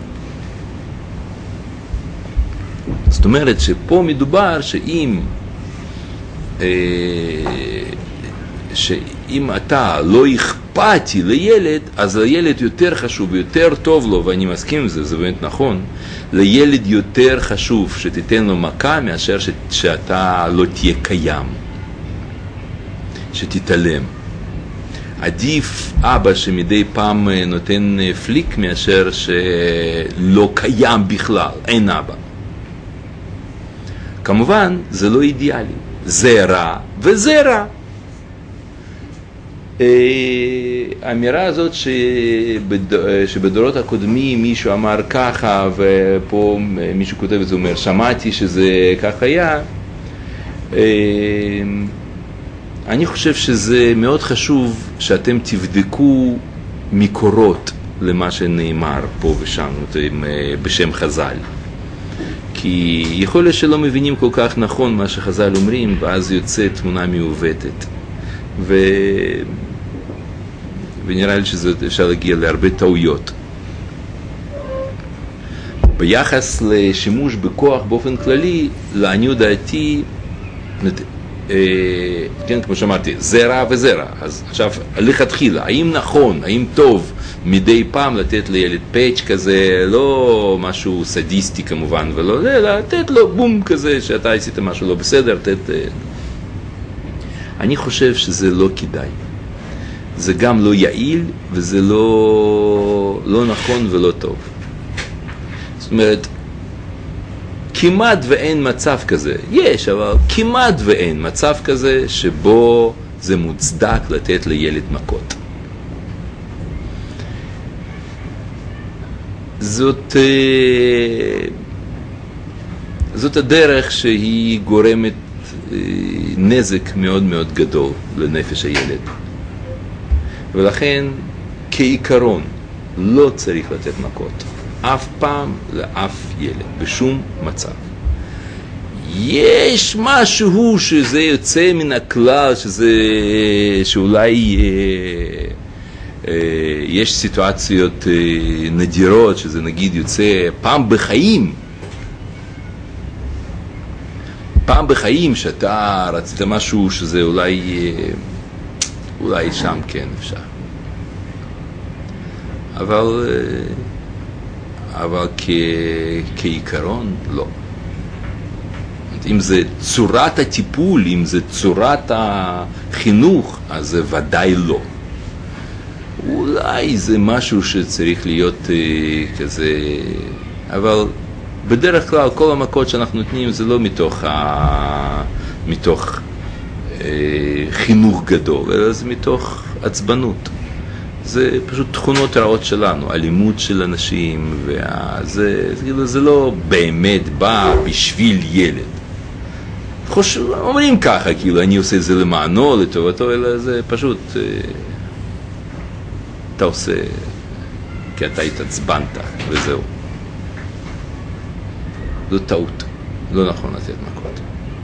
זאת אומרת שפה מדובר שאם אה, שאם אתה לא אכפתי לילד, אז לילד יותר חשוב, יותר טוב לו, ואני מסכים עם זה, זה באמת נכון, לילד יותר חשוב שתיתן לו מכה מאשר ש, שאתה לא תהיה קיים, שתתעלם. עדיף אבא שמדי פעם נותן פליק מאשר שלא קיים בכלל, אין אבא. כמובן, זה לא אידיאלי, זה רע וזה רע. האמירה הזאת שבד... שבדורות הקודמים מישהו אמר ככה, ופה מישהו כותב את זה, אומר, שמעתי שזה ככה היה, אני חושב שזה מאוד חשוב שאתם תבדקו מקורות למה שנאמר פה ושם בשם חז"ל. כי יכול להיות שלא מבינים כל כך נכון מה שחז"ל אומרים, ואז יוצא תמונה מעוותת. ו... ונראה לי שזה אפשר להגיע להרבה טעויות. ביחס לשימוש בכוח באופן כללי, לעניות דעתי, כן, כמו שאמרתי, זה רע וזה רע. אז עכשיו, לכתחילה, האם נכון, האם טוב מדי פעם לתת לילד פאץ' כזה, לא משהו סדיסטי כמובן, ולא, אלא לתת לו בום כזה, שאתה עשית משהו לא בסדר, לתת... אני חושב שזה לא כדאי. זה גם לא יעיל, וזה לא, לא נכון ולא טוב. זאת אומרת, כמעט ואין מצב כזה, יש, אבל כמעט ואין מצב כזה שבו זה מוצדק לתת לילד מכות. זאת, זאת הדרך שהיא גורמת נזק מאוד מאוד גדול לנפש הילד. ולכן, כעיקרון, לא צריך לתת מכות. אף פעם לאף ילד, בשום מצב. יש משהו שזה יוצא מן הכלל, שזה, שאולי אה, אה, יש סיטואציות אה, נדירות, שזה נגיד יוצא פעם בחיים, פעם בחיים שאתה רצית משהו שזה אולי, אה, אולי שם כן אפשר. אבל... אה, אבל כ... כעיקרון לא. אם זה צורת הטיפול, אם זה צורת החינוך, אז זה ודאי לא. אולי זה משהו שצריך להיות אה, כזה, אבל בדרך כלל כל המכות שאנחנו נותנים זה לא מתוך, ה... מתוך אה, חינוך גדול, אלא זה מתוך עצבנות. זה פשוט תכונות רעות שלנו, אלימות של אנשים, וזה, זה, זה לא באמת בא בשביל ילד. חושב, אומרים ככה, כאילו, אני עושה את זה למענו, לטובתו, אלא זה פשוט, אה, אתה עושה, כי אתה התעצבנת, וזהו. זו טעות, לא נכון לתת מכות.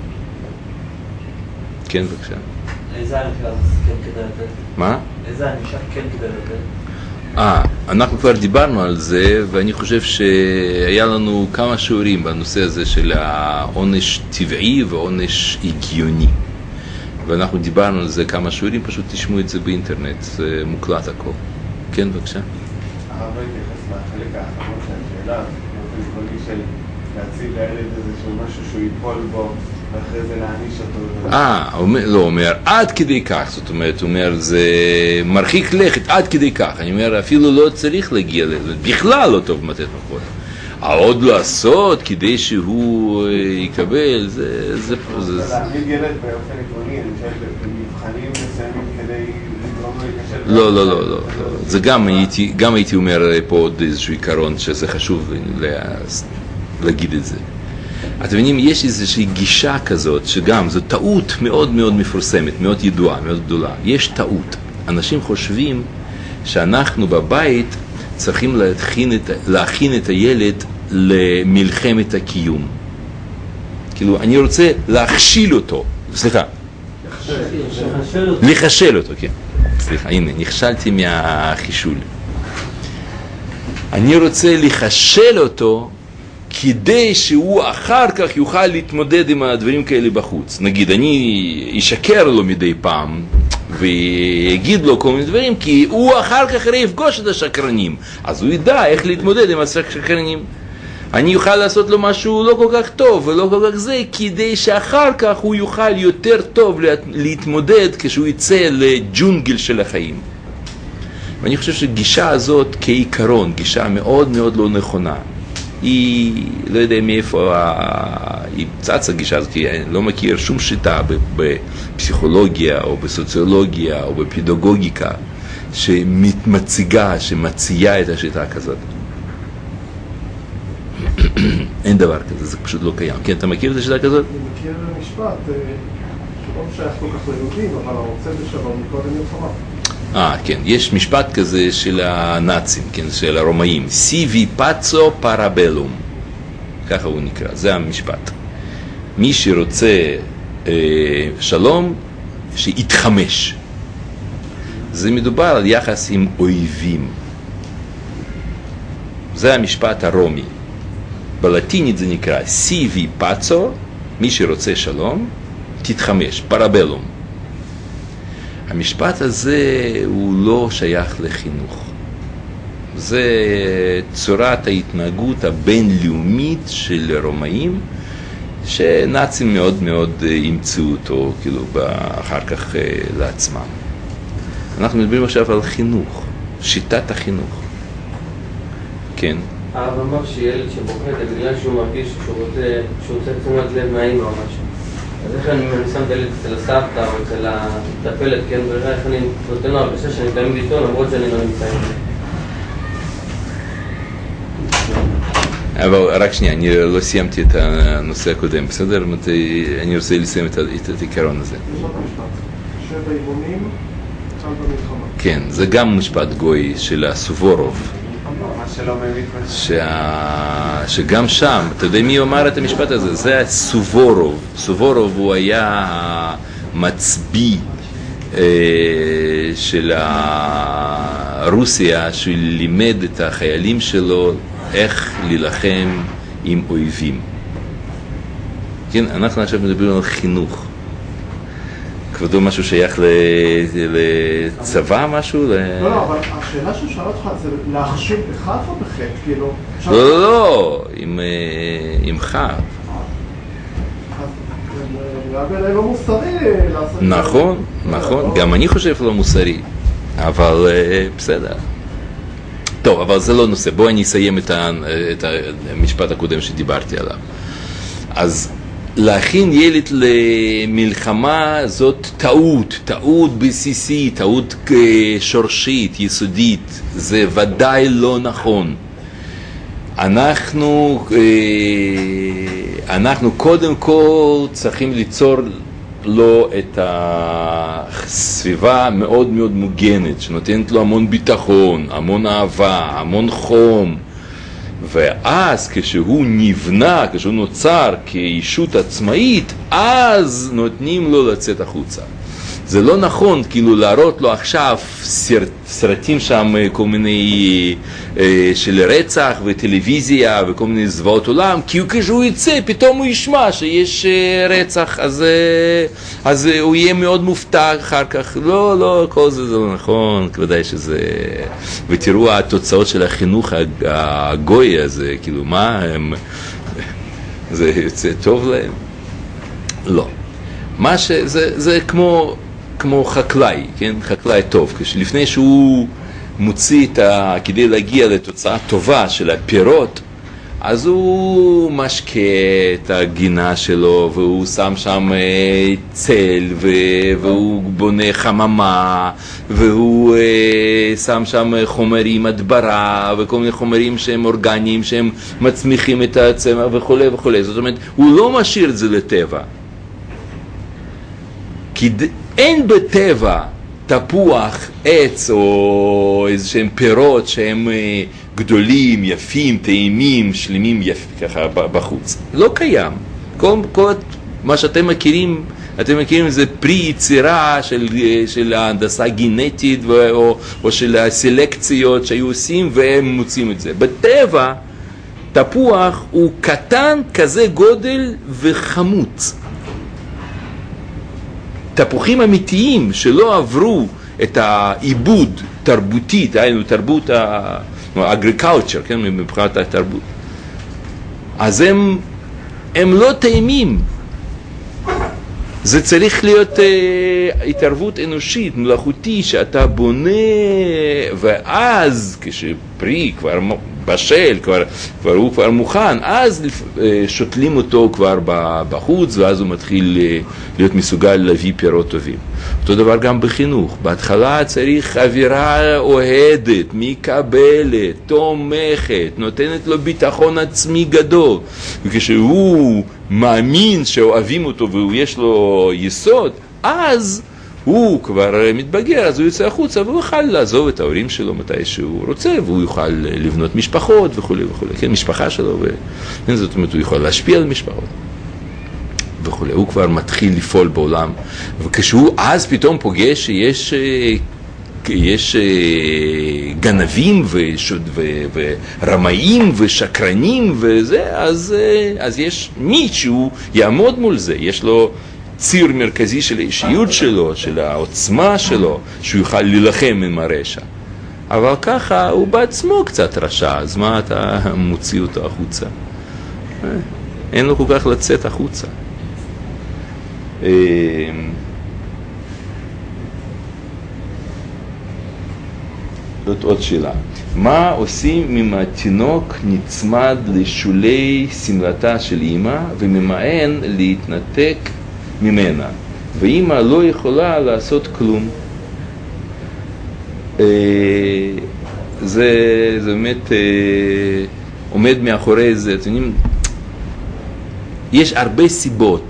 כן, בבקשה. איזה ענישה כן כדאי לתת? מה? איזה ענישה כן כדאי לתת? אה, אנחנו כבר דיברנו על זה, ואני חושב שהיה לנו כמה שיעורים בנושא הזה של העונש טבעי ועונש הגיוני. ואנחנו דיברנו על זה כמה שיעורים, פשוט תשמעו את זה באינטרנט, זה מוקלט הכל. כן, בבקשה. הרב לא התייחס לחלק האחרון של השאלה, באופן כללי של להציב לילד איזשהו משהו שהוא ייפול בו, ואחרי זה להעניש אותו. אה, לא, אומר, עד כדי כך, זאת אומרת, הוא אומר, זה מרחיק לכת, עד כדי כך. אני אומר, אפילו לא צריך להגיע לזה, בכלל לא טוב מתת מכות. עוד לעשות כדי שהוא יקבל, זה... זה... להעמיד ילד באופן עקרוני, אני חושב, במבחנים מסוימים כדי לגרום לו להיקשל. לא, לא, לא, לא. זה גם הייתי, גם הייתי אומר פה עוד איזשהו עיקרון שזה חשוב להגיד את זה. אתם מבינים, יש איזושהי גישה כזאת, שגם זו טעות מאוד מאוד מפורסמת, מאוד ידועה, מאוד גדולה. יש טעות. אנשים חושבים שאנחנו בבית צריכים להכין את, להכין את הילד למלחמת הקיום. כאילו, אני רוצה להכשיל אותו. סליחה. לחשל אותו, כן. סליחה, הנה, נכשלתי מהחישול. אני רוצה לחשל אותו כדי שהוא אחר כך יוכל להתמודד עם הדברים כאלה בחוץ. נגיד, אני אשקר לו מדי פעם, ויגיד לו כל מיני דברים, כי הוא אחר כך הרי יפגוש את השקרנים, אז הוא ידע איך להתמודד עם השקרנים. אני אוכל לעשות לו משהו לא כל כך טוב ולא כל כך זה, כדי שאחר כך הוא יוכל יותר טוב להתמודד כשהוא יצא לג'ונגל של החיים. ואני חושב שגישה הזאת כעיקרון, גישה מאוד מאוד לא נכונה. היא, לא יודע מאיפה, היא צצה גישה הזאת, כי אני לא מכיר שום שיטה בפסיכולוגיה או בסוציולוגיה או בפדגוגיקה שמציגה, שמציעה את השיטה כזאת. אין דבר כזה, זה פשוט לא קיים. כן, אתה מכיר את השיטה כזאת? אני מכיר משפט, שלא שייך כל כך ליהודים, אבל הרוצה בשלום מקודם מלחמה. אה, כן, יש משפט כזה של הנאצים, כן, של הרומאים, סיבי פאצו פרבלום, ככה הוא נקרא, זה המשפט. מי שרוצה אה, שלום, שיתחמש. זה מדובר על יחס עם אויבים. זה המשפט הרומי. בלטינית זה נקרא סיבי פאצו, מי שרוצה שלום, תתחמש, פרבלום. המשפט הזה הוא לא שייך לחינוך. זה צורת ההתנהגות הבינלאומית של רומאים, שנאצים מאוד מאוד ימצאו אותו, כאילו, אחר כך לעצמם. אנחנו מדברים עכשיו על חינוך, שיטת החינוך. כן. הרב אמר שילד שבוכה זה בגלל שהוא מרגיש שהוא רוצה תשומת לב מהאמא או משהו. אז איך אני שם את הילד אצל הסבתא או אצל המטפלת, כן, ברירה, איך אני נותן לו הרגשה שאני תמיד איתו למרות שאני לא נמצא עם זה. אבל רק שנייה, אני לא סיימתי את הנושא הקודם, בסדר? אני רוצה לסיים את העיקרון הזה. יש עוד משפט, שבע אימונים, צל במלחמה. כן, זה גם משפט גוי של הסוברוב. שה... שגם שם, אתה יודע מי אומר את המשפט הזה? זה סוברוב. סוברוב הוא היה מצביא אה, של רוסיה, שלימד את החיילים שלו איך להילחם עם אויבים. כן, אנחנו עכשיו מדברים על חינוך. כבודו משהו שייך לצבא משהו? לא, לא, אבל השאלה שהוא שאל אותך זה להחשיב בכף או בחטא, כאילו? לא, לא, לא, עם חף. אז זה בעיניי לא מוסרי לעשות... נכון, נכון, גם אני חושב לא מוסרי, אבל בסדר. טוב, אבל זה לא נושא, בואו אני אסיים את המשפט הקודם שדיברתי עליו. אז להכין ילד למלחמה זאת טעות, טעות בסיסית, טעות שורשית, יסודית, זה ודאי לא נכון. אנחנו, אנחנו קודם כל צריכים ליצור לו את הסביבה מאוד מאוד מוגנת, שנותנת לו המון ביטחון, המון אהבה, המון חום. ואז כשהוא נבנה, כשהוא נוצר כאישות עצמאית, אז נותנים לו לצאת החוצה. זה לא נכון כאילו להראות לו עכשיו סרט, סרטים שם כל מיני אה, של רצח וטלוויזיה וכל מיני זוועות עולם, כי כשהוא יצא פתאום הוא ישמע שיש אה, רצח, אז, אה, אז אה, הוא יהיה מאוד מופתע אחר כך. לא, לא, כל זה זה לא נכון, כבודי שזה... ותראו התוצאות של החינוך הגוי הזה, כאילו מה הם... זה יוצא טוב להם? לא. מה שזה, זה כמו... כמו חקלאי, כן? חקלאי טוב, לפני שהוא מוציא את ה... כדי להגיע לתוצאה טובה של הפירות, אז הוא משקה את הגינה שלו, והוא שם שם צל, והוא בונה חממה, והוא שם שם חומרים, הדברה, וכל מיני חומרים שהם אורגניים, שהם מצמיחים את הצמח וכו' וכו'. זאת אומרת, הוא לא משאיר את זה לטבע. כי אין בטבע תפוח, עץ או איזשהם פירות שהם גדולים, יפים, טעימים, שלמים, יפים, ככה בחוץ. לא קיים. כל, כל מה שאתם מכירים, אתם מכירים זה פרי יצירה של, של ההנדסה גנטית או, או של הסלקציות שהיו עושים והם מוצאים את זה. בטבע תפוח הוא קטן, כזה גודל וחמוץ. תפוחים אמיתיים שלא עברו את העיבוד תרבותית, היינו תרבות האגריקלצ'ר, כן, מבחינת התרבות, אז הם, הם לא טעימים. זה צריך להיות uh, התערבות אנושית, מלאכותי, שאתה בונה, ואז כשפרי כבר בשל, כבר, כבר הוא כבר מוכן, אז uh, שותלים אותו כבר בחוץ, ואז הוא מתחיל uh, להיות מסוגל להביא פירות טובים. אותו דבר גם בחינוך. בהתחלה צריך אווירה אוהדת, מקבלת, תומכת, נותנת לו ביטחון עצמי גדול. וכשהוא מאמין שאוהבים אותו ויש לו יסוד, אז הוא כבר מתבגר, אז הוא יוצא החוצה והוא יוכל לעזוב את ההורים שלו מתי שהוא רוצה, והוא יוכל לבנות משפחות וכו' וכו', כן, משפחה שלו, ו... זאת אומרת, הוא יכול להשפיע על משפחות וכו'. הוא כבר מתחיל לפעול בעולם, וכשהוא אז פתאום פוגש שיש יש גנבים ושוד, ו, ורמאים ושקרנים וזה, אז, אז יש מישהו יעמוד מול זה, יש לו ציר מרכזי של האישיות שלו, של העוצמה שלו, שהוא יוכל להילחם עם הרשע. אבל ככה הוא בעצמו קצת רשע, אז מה אתה מוציא אותו החוצה? אין לו כל כך לצאת החוצה. זאת עוד שאלה. מה עושים אם התינוק נצמד לשולי סמלתה של אמא וממאן להתנתק ממנה, ואמא לא יכולה לעשות כלום? זה, זה באמת עומד מאחורי זה. יש הרבה סיבות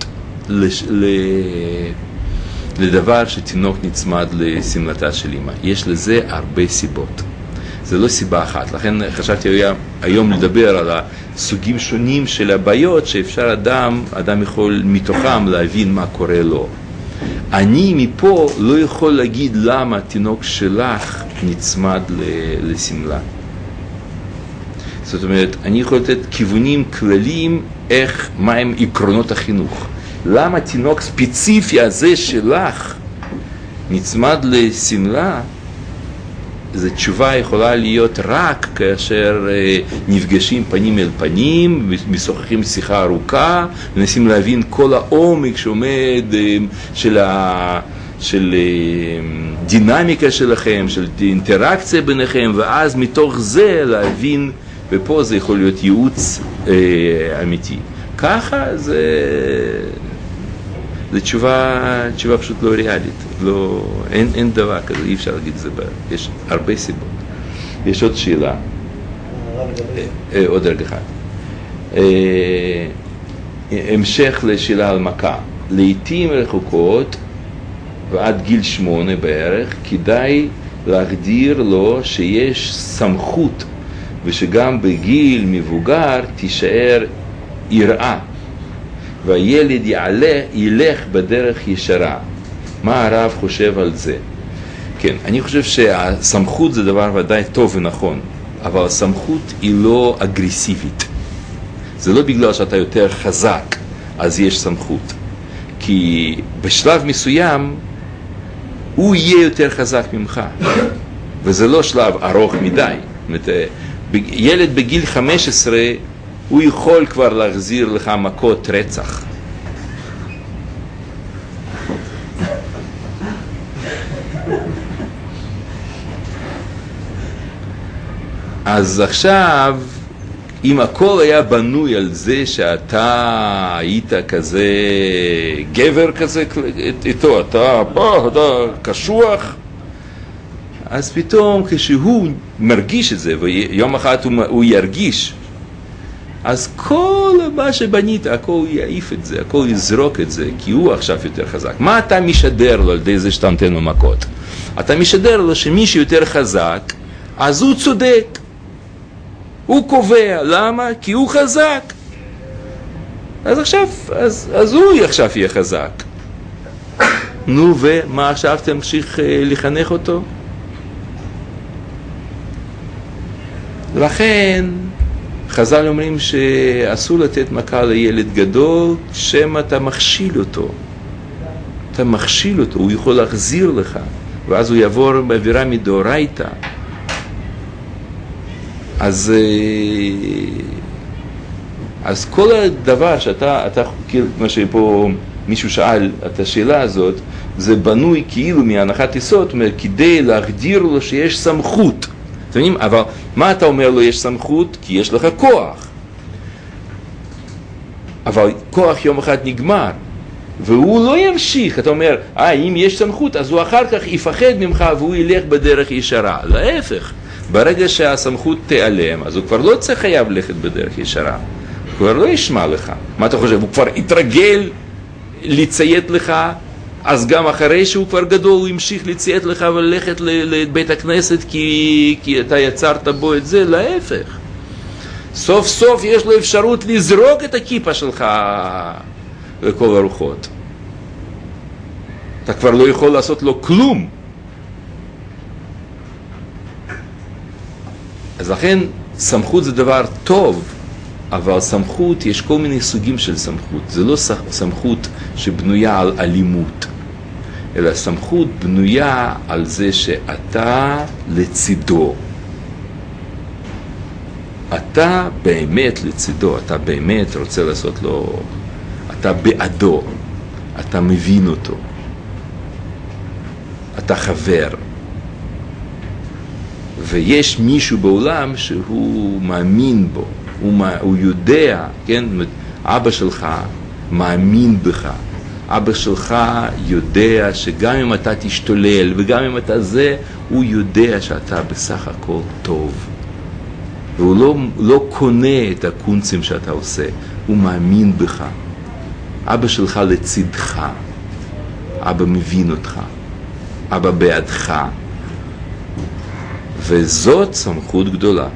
לדבר שתינוק נצמד לסמלתה של אמא. יש לזה הרבה סיבות. זה לא סיבה אחת. לכן חשבתי היום לדבר על הסוגים שונים של הבעיות שאפשר אדם, אדם יכול מתוכם להבין מה קורה לו. אני מפה לא יכול להגיד למה תינוק שלך נצמד לסמלה. זאת אומרת, אני יכול לתת כיוונים כלליים איך, מהם עקרונות החינוך. למה תינוק ספציפי הזה שלך נצמד לסמלה? זו תשובה יכולה להיות רק כאשר אה, נפגשים פנים אל פנים, משוחחים שיחה ארוכה, מנסים להבין כל העומק שעומד אה, של, ה, של אה, דינמיקה שלכם, של אינטראקציה ביניכם, ואז מתוך זה להבין, ופה זה יכול להיות ייעוץ אה, אמיתי. ככה זה... זו תשובה, תשובה פשוט לא ריאלית, לא, אין, אין דבר כזה, אי אפשר להגיד את זה, יש הרבה סיבות. יש עוד שאלה, אה, עוד רגע אחד. אה, המשך לשאלה על מכה. לעתים רחוקות ועד גיל שמונה בערך, כדאי להגדיר לו שיש סמכות, ושגם בגיל מבוגר תישאר יראה. והילד יעלה, ילך בדרך ישרה. מה הרב חושב על זה? כן, אני חושב שהסמכות זה דבר ודאי טוב ונכון, אבל הסמכות היא לא אגרסיבית. זה לא בגלל שאתה יותר חזק, אז יש סמכות. כי בשלב מסוים, הוא יהיה יותר חזק ממך. וזה לא שלב ארוך מדי. ילד בגיל חמש עשרה, הוא יכול כבר להחזיר לך מכות רצח. אז עכשיו, אם הכל היה בנוי על זה שאתה היית כזה גבר כזה איתו, אתה, אתה קשוח, אז פתאום כשהוא מרגיש את זה, ויום אחד הוא, הוא ירגיש, אז כל מה שבנית, הכל יעיף את זה, הכל יזרוק את זה, כי הוא עכשיו יותר חזק. מה אתה משדר לו על ידי זה שאתה נותן לו מכות? אתה משדר לו שמי שיותר חזק, אז הוא צודק. הוא קובע. למה? כי הוא חזק. אז עכשיו, אז, אז הוא עכשיו יהיה חזק. נו, ומה עכשיו תמשיך לחנך אותו? לכן, חז"ל אומרים שאסור לתת מכה לילד גדול, שמא אתה מכשיל אותו. אתה מכשיל אותו, הוא יכול להחזיר לך, ואז הוא יעבור בעבירה מדאורייתא. אז, אז כל הדבר שאתה, אתה, מה שפה מישהו שאל את השאלה הזאת, זה בנוי כאילו מהנחת יסוד, אומר, כדי להגדיר לו שיש סמכות. אתם יודעים, אבל מה אתה אומר לו יש סמכות? כי יש לך כוח. אבל כוח יום אחד נגמר, והוא לא ימשיך. אתה אומר, אה, אם יש סמכות, אז הוא אחר כך יפחד ממך והוא ילך בדרך ישרה. להפך, ברגע שהסמכות תיעלם, אז הוא כבר לא צריך חייב ללכת בדרך ישרה. הוא כבר לא ישמע לך. מה אתה חושב? הוא כבר יתרגל לציית לך, אז גם אחרי שהוא כבר גדול הוא ימשיך לציית לך וללכת לבית הכנסת כי, כי אתה יצרת בו את זה. להפך, סוף סוף יש לו אפשרות לזרוק את הכיפה שלך לכל הרוחות. אתה כבר לא יכול לעשות לו כלום. אז לכן סמכות זה דבר טוב, אבל סמכות, יש כל מיני סוגים של סמכות. זה לא סמכות שבנויה על אלימות, אלא סמכות בנויה על זה שאתה לצידו. אתה באמת לצידו, אתה באמת רוצה לעשות לו, אתה בעדו, אתה מבין אותו, אתה חבר. ויש מישהו בעולם שהוא מאמין בו, הוא, הוא יודע, כן? אבא שלך מאמין בך, אבא שלך יודע שגם אם אתה תשתולל וגם אם אתה זה, הוא יודע שאתה בסך הכל טוב. והוא לא, לא קונה את הקונצים שאתה עושה, הוא מאמין בך. אבא שלך לצדך, אבא מבין אותך, אבא בעדך. וזאת סמכות גדולה.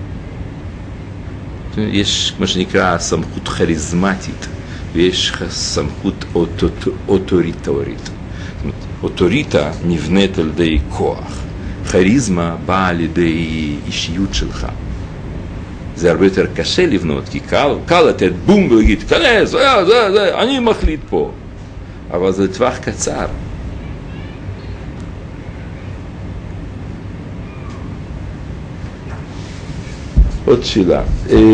יש מה שנקרא סמכות כריזמטית, ויש סמכות אוטוריטורית. זאת אומרת, אוטוריטה נבנית על ידי כוח, כריזמה באה על ידי אישיות שלך. זה הרבה יותר קשה לבנות, כי קל, קל לתת בום ולהגיד, כנס, זה, זה, זה, אני מחליט פה. אבל זה טווח קצר. עוד שאלה.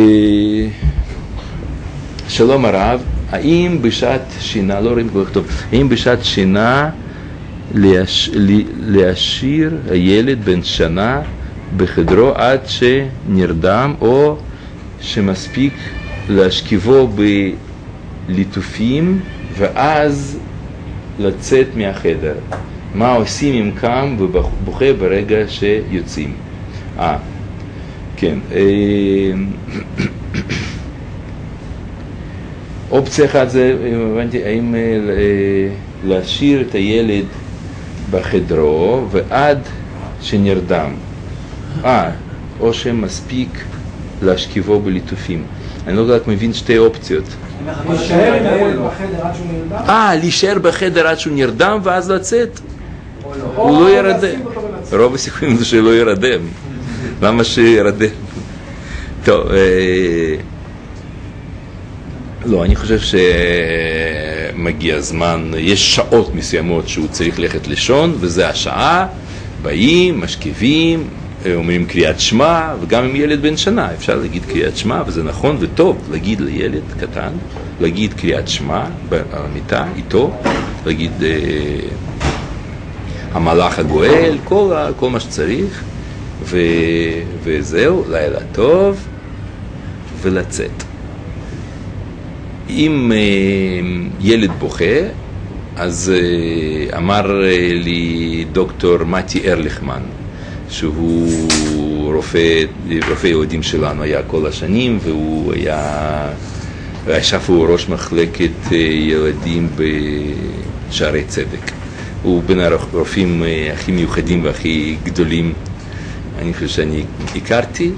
שלום הרב, האם בשעת שינה, לא רואים כל כך טוב, האם בשעת שינה להש, להשאיר הילד בן שנה בחדרו עד שנרדם, או שמספיק להשכיבו בליטופים ואז לצאת מהחדר? מה עושים אם קם ובוכה ברגע שיוצאים? אה, כן. אופציה אחת זה, הבנתי, האם להשאיר את הילד בחדרו ועד שנרדם. אה, או שמספיק להשכיבו בליטופים. אני לא יודעת, מבין שתי אופציות. להישאר עם הילד בחדר עד שהוא נרדם? אה, להישאר בחדר עד שהוא נרדם ואז לצאת. הוא לא ירדם. רוב הסיכויים זה שלא ירדם. למה שירדם? טוב, לא, אני חושב שמגיע זמן, יש שעות מסוימות שהוא צריך ללכת לישון, וזה השעה, באים, משכיבים, אומרים קריאת שמע, וגם עם ילד בן שנה אפשר להגיד קריאת שמע, וזה נכון וטוב להגיד לילד קטן, להגיד קריאת שמע במיטה איתו, להגיד אה, המלאך הגואל, כל, כל מה שצריך, ו, וזהו, לילה טוב, ולצאת. אם אה, ילד בוכה, אז אה, אמר אה, לי דוקטור מתי ארליכמן, שהוא רופא, רופא ילדים שלנו היה כל השנים, והוא היה, עכשיו הוא ראש מחלקת ילדים בשערי צדק. הוא בין הרופאים הכי מיוחדים והכי גדולים, אני חושב שאני הכרתי,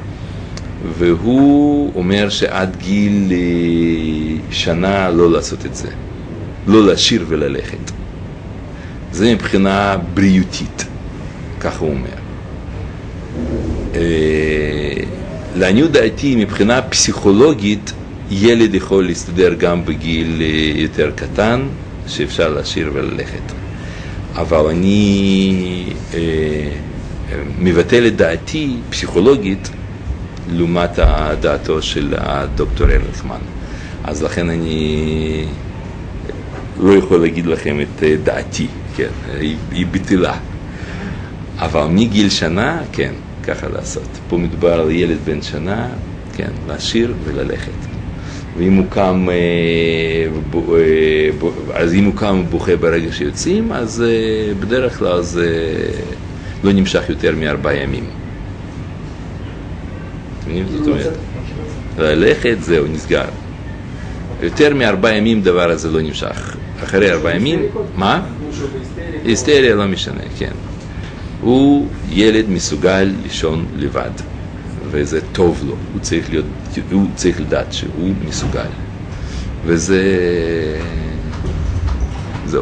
והוא אומר שעד גיל שנה לא לעשות את זה, לא להשאיר וללכת. זה מבחינה בריאותית, ככה הוא אומר. לעניות דעתי, מבחינה פסיכולוגית, ילד יכול להסתדר גם בגיל יותר קטן, שאפשר להשאיר וללכת. אבל אני אה, מבטל את דעתי פסיכולוגית לעומת דעתו של הדוקטור ארליכמן. אז לכן אני לא יכול להגיד לכם את דעתי, כן, היא, היא בטלה. אבל מגיל שנה, כן, ככה לעשות. פה מדובר על ילד בן שנה, כן, להשאיר וללכת. ואם הוא קם, אז אם הוא קם ובוכה ברגע שיוצאים, אז בדרך כלל זה לא נמשך יותר מארבעה ימים. זאת אומרת, ללכת זהו, נסגר. יותר מארבעה ימים דבר הזה לא נמשך. אחרי ארבעה ימים, מה? היסטריה לא משנה, כן. הוא ילד מסוגל לישון לבד, וזה טוב לו. הוא צריך להיות, הוא צריך לדעת שהוא מסוגל. וזה, זהו.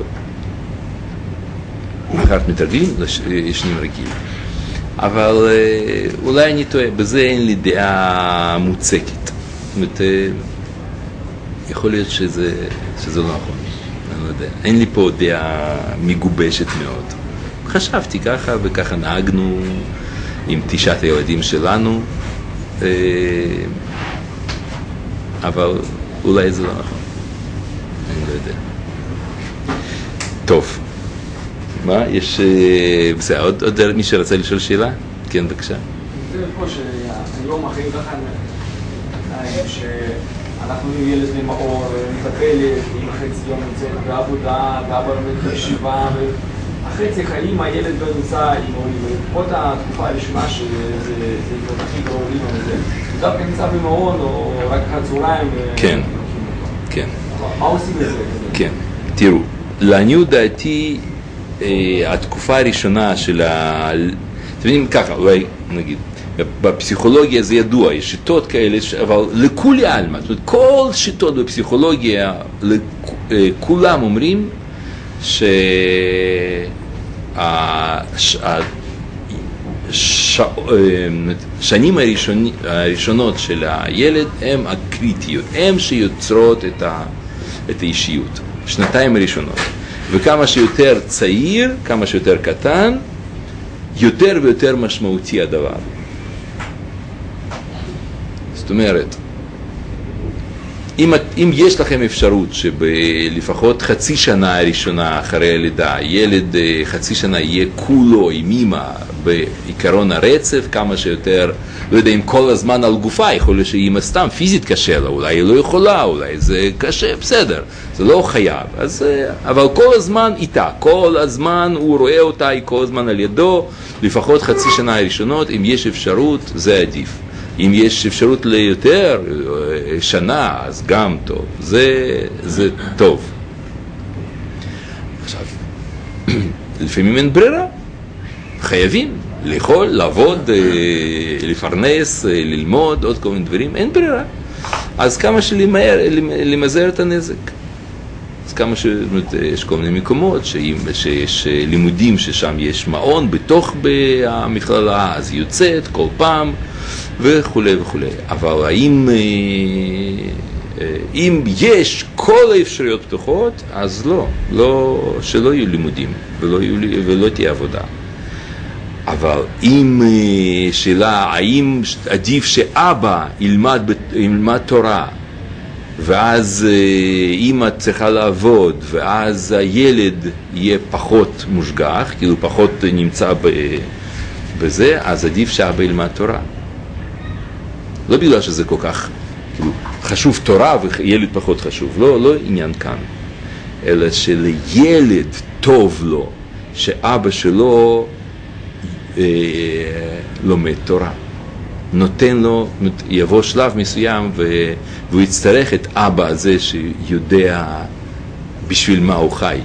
אחר כך מתרגלים, ישנים רגיל. אבל אולי אני טועה, בזה אין לי דעה מוצקת. זאת אומרת, יכול להיות שזה, שזה לא נכון. אני לא יודע. אין לי פה דעה מגובשת מאוד. חשבתי ככה וככה נהגנו עם תשעת הילדים שלנו, אבל אולי זה לא נכון. אני לא יודע. טוב. מה? יש... בסדר, עוד, עוד מי שרצה לשאול שאלה? כן, בבקשה. זה פה שהיום אחרי ככה שאנחנו ילד למאור, מטפלת, עם החצי יום נמצאת בעבודה, ואבא לומד בישיבה, החצי חיים הילד לא נמצא עם הורים. לפחות התקופה הראשונה שזה הכי גרועים וזה, דווקא נמצא במעון או רק הצהריים. כן, כן. מה עושים לזה? כן, תראו, לעניות דעתי, התקופה הראשונה של ה... אתם יודעים ככה, אולי נגיד, בפסיכולוגיה זה ידוע, יש שיטות כאלה, אבל לכולי עלמא, זאת אומרת, כל שיטות בפסיכולוגיה, כולם אומרים שהשנים הראשונות של הילד הם הקריטיות, הם שיוצרות את האישיות, שנתיים הראשונות. וכמה שיותר צעיר, כמה שיותר קטן, יותר ויותר משמעותי הדבר. זאת אומרת, אם, אם יש לכם אפשרות שבלפחות חצי שנה הראשונה אחרי הלידה, ילד חצי שנה יהיה כולו עם אמא בעיקרון הרצף, כמה שיותר, לא יודע אם כל הזמן על גופה, יכול להיות שאמא סתם פיזית קשה לה, אולי היא לא יכולה, אולי זה קשה, בסדר, זה לא חייב, אז, אבל כל הזמן איתה, כל הזמן הוא רואה אותה, היא כל הזמן על ידו, לפחות חצי שנה הראשונות, אם יש אפשרות, זה עדיף. אם יש אפשרות ליותר שנה, אז גם טוב. זה, זה טוב. עכשיו, לפעמים אין ברירה. חייבים לאכול, לעבוד, לפרנס, ללמוד, עוד כל מיני דברים. אין ברירה. אז כמה שלמזער את הנזק. אז כמה שיש כל מיני מקומות שיש לימודים ששם יש מעון בתוך המכללה, אז היא יוצאת כל פעם. וכו' וכו'. אבל האם אם יש כל האפשרויות פתוחות, אז לא, לא, שלא יהיו לימודים ולא, יהיו, ולא תהיה עבודה. אבל אם שאלה, האם עדיף שאבא ילמד, ילמד תורה, ואז אמא צריכה לעבוד, ואז הילד יהיה פחות מושגח, כאילו פחות נמצא בזה, אז עדיף שאבא ילמד תורה. לא בגלל שזה כל כך כאילו, חשוב תורה וילד פחות חשוב, לא, לא עניין כאן, אלא שלילד טוב לו שאבא שלו אה, לומד תורה, נותן לו, יבוא שלב מסוים ו, והוא יצטרך את אבא הזה שיודע בשביל מה הוא חי.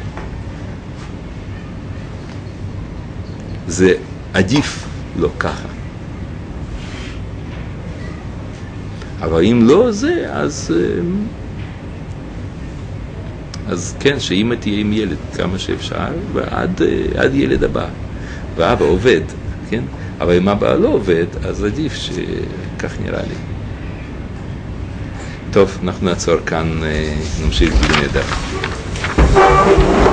זה עדיף לא ככה. אבל אם לא זה, אז, אז כן, שאמא תהיה עם ילד כמה שאפשר, ועד עד ילד הבא. ואבא עובד, כן? אבל אם אבא לא עובד, אז עדיף שכך נראה לי. טוב, אנחנו נעצור כאן, נמשיך בלי נדע. להתראות.